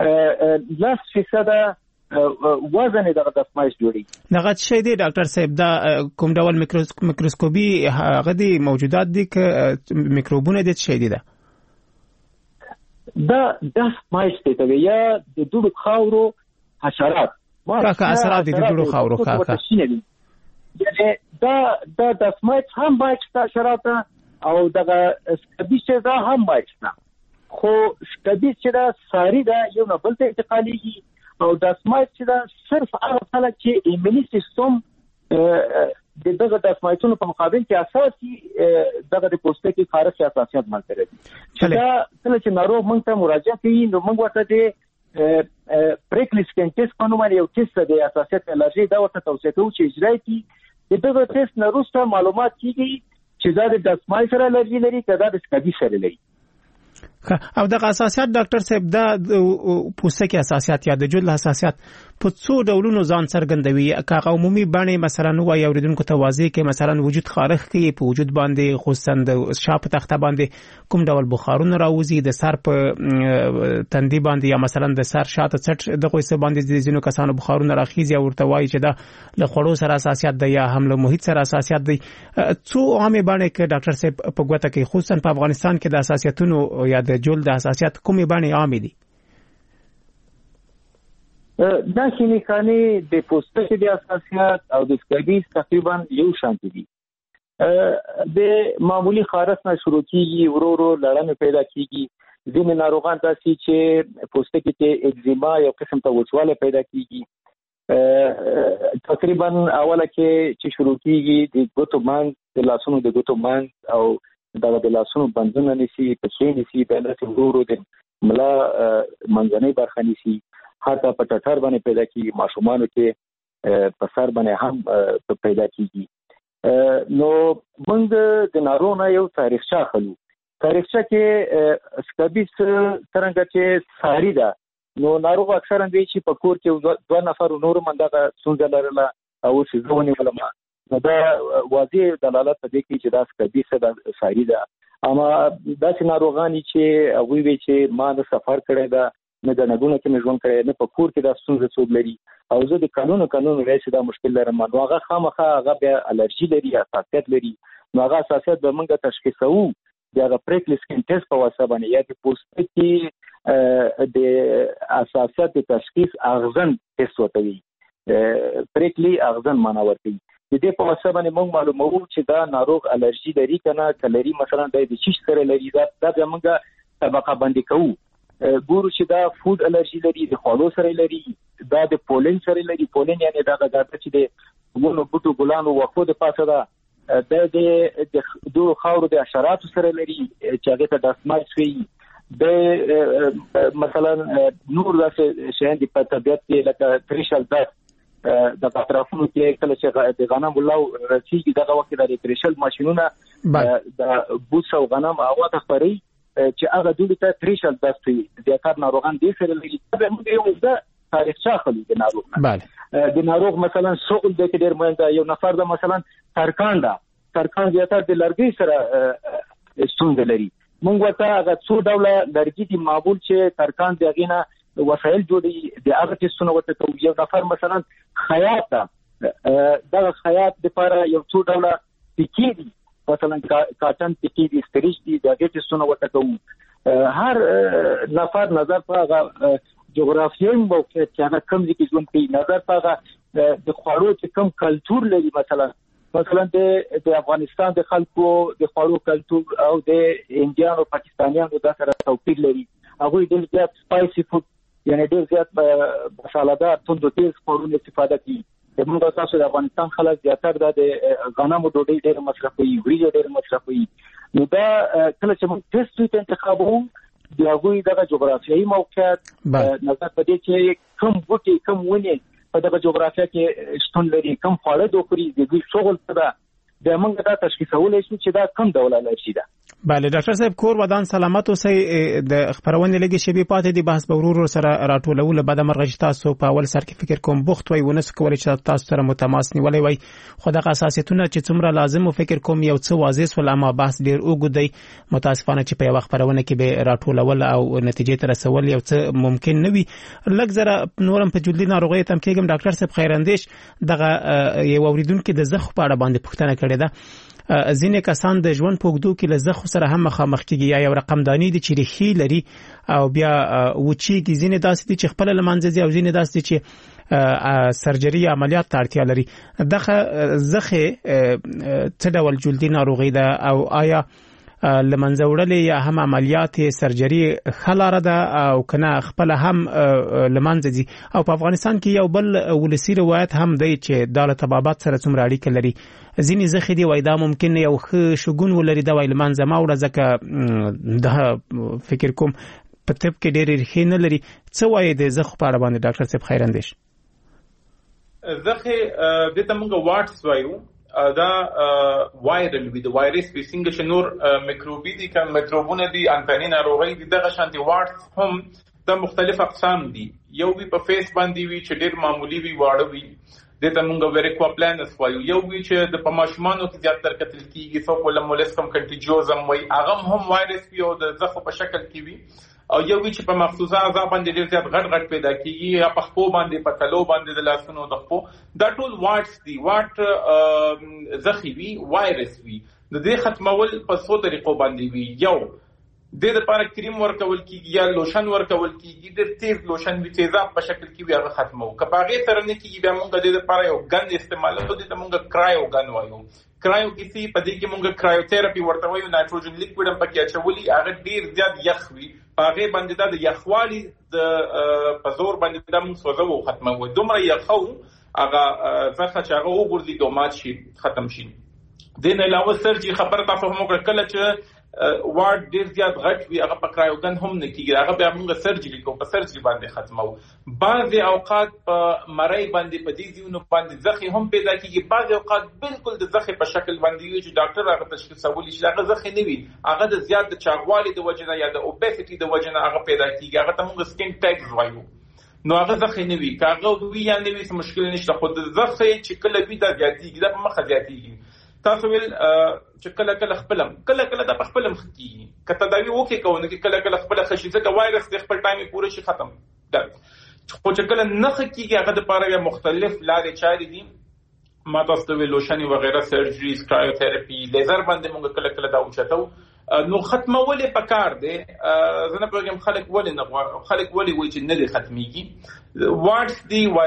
10% وزن دغه دستمایش جوړي. دغه شی دی ډاکټر صاحب دا کوم ډول میکروسکوپي هغه دی موجودات دي ک میکروبونه دي شی دی دا دستمایش ته یا د دوړو خاورو حشرات کا اثرات دي د دوړو خاورو کا یعنی دا دستمایش هم باید حشرات او دغه سکبیش دا هم باید خو سکبیش چې دا ساری دا یو نه بل ته انتقالېږي او دستمایش چې دا صرف هغه خلک چې ایموني سیستم دغه دستمایشونو په مقابل کې اساسي دغه د پوستکي خارښ اساسیت منځته راځي. چې دا کله چې ناروغ موږ ته مراجعه کوي نو موږ ورته د پریکلیسکن ټیسټ په نوم یو ټیسټ د اساسیت الرجي دا ورته توصیه کوو چې اجرا کړي. دغه ټیسټ نه وروسته معلومات کیږي چې دا د دستمایش سره الرجي لري که دا د سکابي سره لري. او دغه اساسیات ډاکټر صاحب دا پوستکي اساسیات یا د جلد حساسیت په څو ډولونو ځان څرګندوي که عمومي باندې مثلا وایي اوریدونکو ته واضح کې مثلا وجود خارښ کوي په وجود باندې خصوصا د شاپ تخته باندې کوم ډول بخارونه راوځي د سر په تندي باندې یا مثلا د سر شاته څټ د قوس باندې د ځینو کسانو بخارونه راخیږي او ورته وایي چې دا له خوړو سره اساسیت دی یا هم له محیط سره اساسیت دی. څو عامه باندې کې ډاکټر صاحب په ګوته کې خصوصا په افغانستان کې د اساسیتونو یا د جلد حساسیت کومې باندې عام دي؟ دا خېمې د پوستکي د حساسیت او د سکابیس تقریبا یو شان دي. د معمولی خارښ نه شروع کیږي، ورو ورو لړم پیدا کیږي. ځینې ناروغان داسې چې پوستکي کې اکزیما یو قسم ته وچوالی پیدا کیږي. تقریبا اوله کې چې شروع کیږي د ګوتو منځ، د لاسونو د ګوتو منځ او د لاسونو بندونه نیسي، پښې نیسي، بیا داسې ورو ورو د ملا منځنۍ برخه نیسي، حتی په ټټر باندې پیدا کیږي، ماشومانو کې په سر باندې هم پیدا کیږي. نو موږ د ناروغ نه یو تاریخچه اخلو. تاریخچه کې سکابیس څرنګه چې ساری ده، نو ناروغ اکثرا دی چې په کور کې 2 نفر نور منډه څنګه لرله او چې ځونی ولما، نو دا واضح دلالت کوي چې دا سکابیس د ساری ده. اما داسې ناروغانی چې هغه وی چې ما د سفر کړی دا نه د نګونو کې مې ژوند کړی، نه په کور کې دا ستونزه څوک لري او زه د قانون راځي دا مشکل لرم، نو هغه خامخا هغه بیا الرجی لري، حساسیت لري. نو هغه حساسیت به موږ تشخیصو د پریکلی سکین ټیسټ په واسطه باندې، یا د پوستکي د حساسیت د تشخیص اغزن ټیسټ وتوي. پریکلی اغزن معنا ورکوي. د دې په واسطه باندې موږ معلومو چې دا ناروغ الرجی لري کنه کلري، مثلا د شیش سره لري، دا موږ طبقه بندي کوو. ګورو چې دا فود الرجی لري، د خوړو سره لري، دا د پولن سره لري. پولن یعنی دا چې د ګلونو بوټو ګلانو وقفو د پاسه ده، د دوه خاورو د حشراتو سره لري چې هغه ته داسمات شي. د مثلا نور داسې شیان د په طبیعت کې لکه تریشل داس د اطرافونو کې کله چې د غنم ولو رسیږي دغه وخت د تریشل ماشينونه د بوس او غنم هوا ته خوري چې هغه دوی ته تریشل داس وي. د کار ناروغان دي سره لري. موږ یو د تاریخچه خلک د ناروغ د ناروغ مثلا شغل د ډېر مهم ده. یو نفر د مثلا ترکان زیاتره د لرګي سره ستونزه لري. موږ ورته هغه څو ډوله لرګي دي معمول چې ترکان دی غینه وسایل جوړي د هغه ټیسټونه ورته کوي. یو نفر مثلا خیاط دا خیاط د لپاره یو څو ډوله ټکی دي، مثلا کاټن ټکی دي، ستریچ دي، د هغه ټیسټونه ورته کوي. هر نفر نظر په هغه جغرافیایي موقعیت چې هغه کوم ځای کې ژوند کوي، نظر په هغه د خوړو چې کوم کلچر لري. مثلا د افغانستان د خلکو د خوړو کلچر او د انډیانو پاکستانیانو د سره توپیر لري. هغه ډېر زیات سپایسي فود، یعنی ډېر زیات مصالحدار توند تیز خوړو استفاده کوي. موږ تاسو د افغانستان خلک زیاتره د غنمو ډوډۍ ډېر مصرفوي، وریجې ډېر مصرفوي. نو دا کله چې موږ ټیسټ انتخابو د هغه د جغرافیایي موقعیت نظر په دې چې کوم بوټي کوم ونې په دغه جغرافیه کې شتون لري، کوم خواړه دوی د دوی شغل څه ده، د موږ دا تشخیصولای شو چې دا کوم ډول الرجی ده. بله ډاکټر صاحب، کور ودان سلامت اوسئ. د خبرونه لګي شبي پاتې دي بحث به ورور سره راټولول. بعد مرغج تاسو په اول سر کې فکر کوم بوخت وي ونس کولای چې تاسو سره متماس نیولې وي، خو د اساسیتونه چې څومره لازم او فکر کوم یو څه واضح ول، اما بحث ډیر اوږدی. متاسفانه چې په یو خبرونه کې به راټولول او نتیجې ته رسول یو څه ممکن نه وي. لږ زره نورم په جلدی ناروغي تم کېږم. ډاکټر صاحب خیراندیش دغه یو اوریدونکو د زخ په اړه باندې پوښتنه کړې ده. ځینې کسان د ژوند په اوږدو کې له زخم سره هم مخامخ کېږي، یا یو رقم دانی دي چې ریښې لري او بیا وچیږي. ځینې داسې دي چې خپل لمانځي او ځینې داسې دي چې سرجری عملیات ته اړتیا لري. دغه زخه څه ډول جلدي ناروغي ده او آیا لمنځه وړل یا هم عملیات سرجری خلاره ده او کنه خپل هم لمنځه دي؟ او په افغانستان کې یو بل ولسی روایت هم دی چې د طبابت سره څومره اړیکه لري. ځینې زخه دی وای دا ممکن یو شګون ولري دا وای لمنځه ما وړه ځکه د فکر کوم په طب کې ډېر ریښې نه لري. څه وای د زخه په اړه باندې ډاکټر صاحب خیراندیش؟ زخه د تمغه واټس وایو دا وایرل وي، د وایرس په څنګه چې نور میکروبي دي کوم میکروبونه دي انفاني ناروغي دي، دغه شانتي واټس هم د مختلف اقسام دي. یو وی په فیس باندې وی چې ډېر معمولی وی واړه وی، د تمغه وریکوپلانس وایو. یو وی چې د پماشمانو کې زیاتره کتل کیږي، فوکولمولسکم کنټیجوزم وای، هغه هم وایرس وی او د زخم په شکل کې وی. او یو وی چې په مخصوصه اعضاء باندې ډېر زیات غټ پیدا کیږي، یا په خپو باندې په تلو باندې د لاسونو د خپو. دا ټول واټس دي. واټ زخمی وی، وایرس وی. د دې ختمول په څو طریقو باندې وی. یو د لپاره کریم ورکول کیږي یا لوشن ورکول کیږي، د تیز لوشن وی تیزاب په شکل کې هغه ختمو. کباغه سره نه کیږي بیا موږ د لپاره یو ګن استعمالو، د موږ کرایو ګن وایو. کرایو کسی په دې کې موږ کرایوتراپي ورته وایو، نایټروجن لیکوډ په کې اچولي، هغه ډیر زیات یخ وي، هغه باندې د یخوالي د پزور باندې د موږ سوځو ختمو. دومره یخو هغه څخه چې هغه وګورځي دومات شي ختم شي. دین علاوه سرجری خبره تاسو هم وکړه، کله چې وارد ډیر زیات غټ وي هغه په کرایوګن هم نه کیږي، هغه بیا موږ سرجری کوو، په سرجری باندې ختمو. بعضی اوقات په مړی باندې په دې ځینو باندې زخم هم پیدا کیږي، بعضی اوقات بالکل د زخم په شکل باندې وي چې ډاکټر هغه تشخیصولی شي هغه زخم نه وي، هغه د زیات د چاغوالي د وجنه یا د اوبیسټي د وجنه هغه پیدا کیږي، هغه ته موږ سکین ټیګز وایو. نو هغه زخم نه وي، کاغه وی یا نه وي څه مشکل نشته، خو د زخم چې کله وي دا زیاتیږي، دا په مخه زیاتیږي. تاسو ول چې کله خپلم د خپلم خکېږي، که تداوی وکړي کوونه کې کله خپل خشي ځکه وایرس د خپل ټایم پوره شي ختم ده. خو چې کله نه خکېږي هغه د پاره مختلف لارې چارې دي، ما تاسو ته لوشن وغیرہ سرجری، کرایوتراپي، لیزر باندې موږ کله دا وچتو. نو ختمولې پکار دی. زنه پروګرام خلک ولې وایي چې نه دی ختميږي. وایرس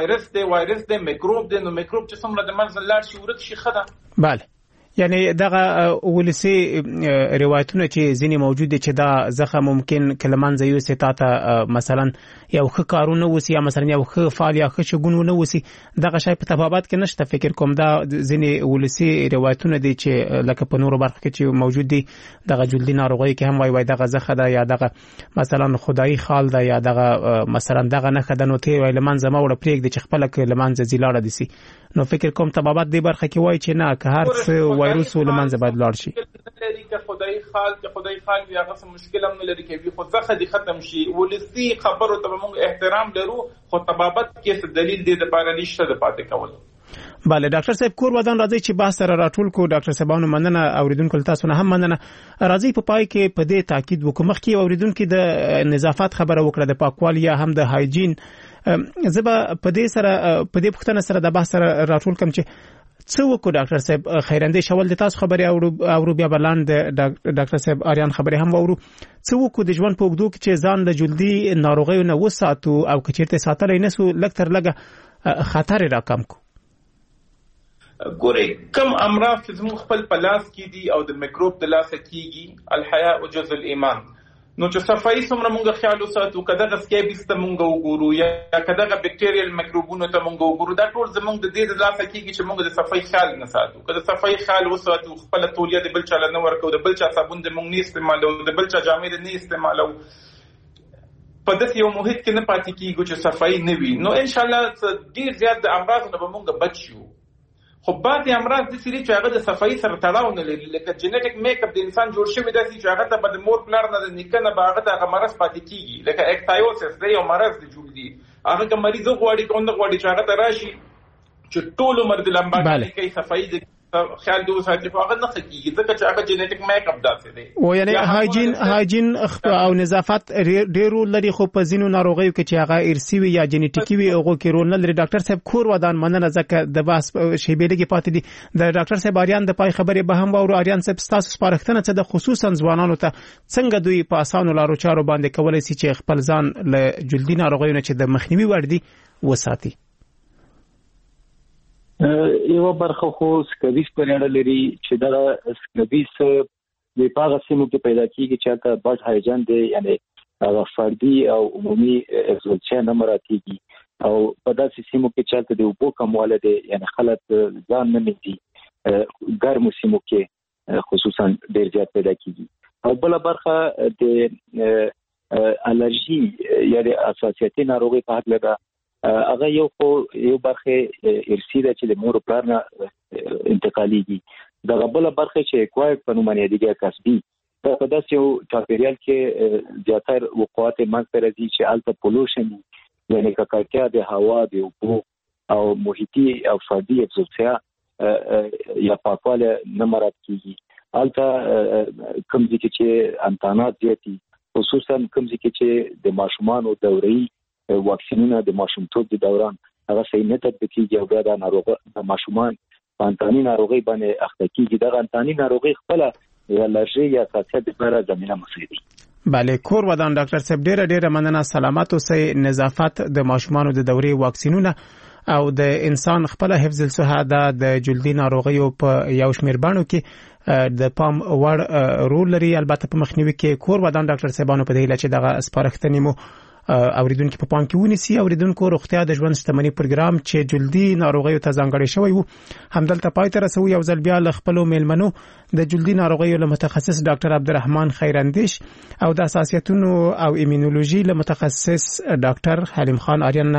دی میکروب دی، نو میکروب چې څومره د مرز لاړ شي ورک شي خدا. بله، یعنی دغه ولسی روایتونه چې ځینې موجود دي چې دا زخم ممکن کلمان زیو ستاته مثلا یو ښه کارونه وسی یا مثلا یو ښه فعال یا ښه شګون وسی، دغه شی په تبابات کې نشته. فکر کوم دا ځینې ولسی روایتونه دي چې لکه په نورو برخو کې چې موجود دي، دغه جلدی ناروغي کې هم وای دغه زخه ده یا دغه مثلا خدای خال ده یا دغه مثلا دغه نه خدانو ته وای لمن زما وړ پریک د خپل لمن زیلاړه دي سي. نو فکر کوم تبابات دی برخه کې وای چې نه که هر څه وایروس ولمن زبد لاړ شي لري، که خدای خال بیا غوښه مشکل هم نه لري کې خو ځخه دي ختم شي. ولسی خبرو ته موږ احترام لرو، خو تبابت کې څه دلیل دی د پاره نشته د پاتې کول. بله ډاکټر صاحب کور ودان راځي چې بحث سره راټول کو. ډاکټر صاحبانو مننه، اوریدونکو تاسو نه هم مننه. راځي په پای کې په دې تاکید وکړم مخکې اوریدونکو د نظافت خبره وکړه، د پاکوالي یا هم د هایجین. زبا په دې پختنه سره د بحث سره راټول کوم چې څه وکړو. ډاکټر صاحب خیرنده شول د تاسو خبرې او بیا بلاند ډاکټر صاحب اریان خبرې هم وورو. څه وکړو د ژوند په اوږدو کې چې ځان د جلدي ناروغیو نه وساتو او که چیرته ساتلای نسو لږ تر لږه خطر راکم کو. ګوري کم امراض چې زموږ خپل پلاس کې دي او د میکروب د لاسه کیږي، الحیاء جزء الایمان. نو چې صفائی څومره مونږ خیال وساتو، کداغه سکیبس ته مونږ وګورو یا کداغه بکټیریل میکروبونو ته مونږ وګورو، دا ټول زمونږ د دې لاسه کیږي چې مونږ د صفائی خیال نه ساتو. کله صفائی خیال وساتو، خپل تولیه د بل چا نه ورکو، د بل چا صابون د مونږ نه استعمالو، د بل چا جامې نه استعمالو، په داسې یو محیط کې نه پاتې کیږي چې صفائی نه وي، نو ان شاء الله ډیر زیات د امراض نه به مونږ بچ شو. خو بعضی امراض د سری چې هغه د صفائی سره تړاو نه لري، لکه جینټیک میک اپ د انسان جوړ شوی داسې چې هغه ته به د مور پلار نه د نیکه نه به هغه ته مرض پاتې کیږي، لکه اکتایوسس دی یو مرض دی جوړ دی، هغه که مریض غواړي کوم غواړي چې هغه ته راشي چې ټول عمر د لمباګي کوي صفائی د خیال دوه ساتي په هغه نه کیږي ځکه چې هغه جینټیک میک اپ داسې دی. او یعنی هایجین او نظافت ډیرو لري، خو په ځینو ناروغیو کې چې هغه ارثي وي یا جینټیکي وي هغه کې رول نه لري. ډاکټر صاحب کور ودان مننه ځکه د باس شی بیلګي پاتې دي. د ډاکټر صاحب اریان د پای خبرې به هم وورو. اریان صاحب تاسو سپارښتنه څه د خصوصا ځوانانو ته څنګه دوی په اسانو لارو چارو باندې کولای شي چې خپل ځان له جلدي ناروغیو نه چې د مخنیوي وړ دي وساتي؟ یو برخه خو سکویس پر اړه لري چې دا سکویس د پاغه سیمو کې پیدا کیږي چې تا بس هایجن دی، یعنی هغه فردي او عمومي اکسپوزیشن نه مراتبي او په داسې سیمو کې چې د اوبو کمواله دی، یعنی خلک ځان نه مدي ګرمو سیمو کې خصوصا ډیر زیات پیدا کیږي. او بل برخه د الرجی یا د اساسیتي ناروغي په حق لري، هغه یو برخه ارثي ده چې د مور پلار نه انتقاليږي. دا بل برخه چې کوایټ په نوم باندې دیګه کسبي، دا په داسې یو چاپیریال کې زیاتره وقوعات منځ راځي چې الته پولوشن یعنی ککړتیا د هوا د اوبو او محیطي او فردي اکسپوزیشن یا پاکواله نه مراد کیږي. الته کوم ځکه چې انتانات زیاتی، خصوصا کوم ځکه چې د ماشومان او دوري واکسینونه د ماشومتوب د دوران هغه صحیح نه تطبیقیږي او بیا د ناروغ د ماشومان په انتاني ناروغي باندې اخته کیږي. دا انتاني ناروغي خپل یا الرجي یا حساسیت لپاره زمينه مساعدي. بله کور ودان ډاکټر صاحب ډیره مننه. سلامت اوسئ. نظافت د ماشومانو د دورې واکسینونه او د انسان خپل حفظ الصحه د جلدي ناروغیو په یو شمیر باندې کې د پام وړ رول لري. البته په مخنیوي کې کور ودان ډاکټر صاحبانو په دې لچې دغه سپارښتنې مو اوریدونکو په پام کې ونیسي. اوریدونکو روغتیا د ژوند شتمنۍ پروګرام چې جلدي ناروغیو ته ځانګړی شوی وو همدلته پای ته رسوي. یو ځل بیا له خپل میلمنو د جلدي ناروغیو له متخصص ډاکټر عبدالرحمن خیراندیش او د حساسیتونو او ایمونولوژي له متخصص ډاکټر حلیم خان آریان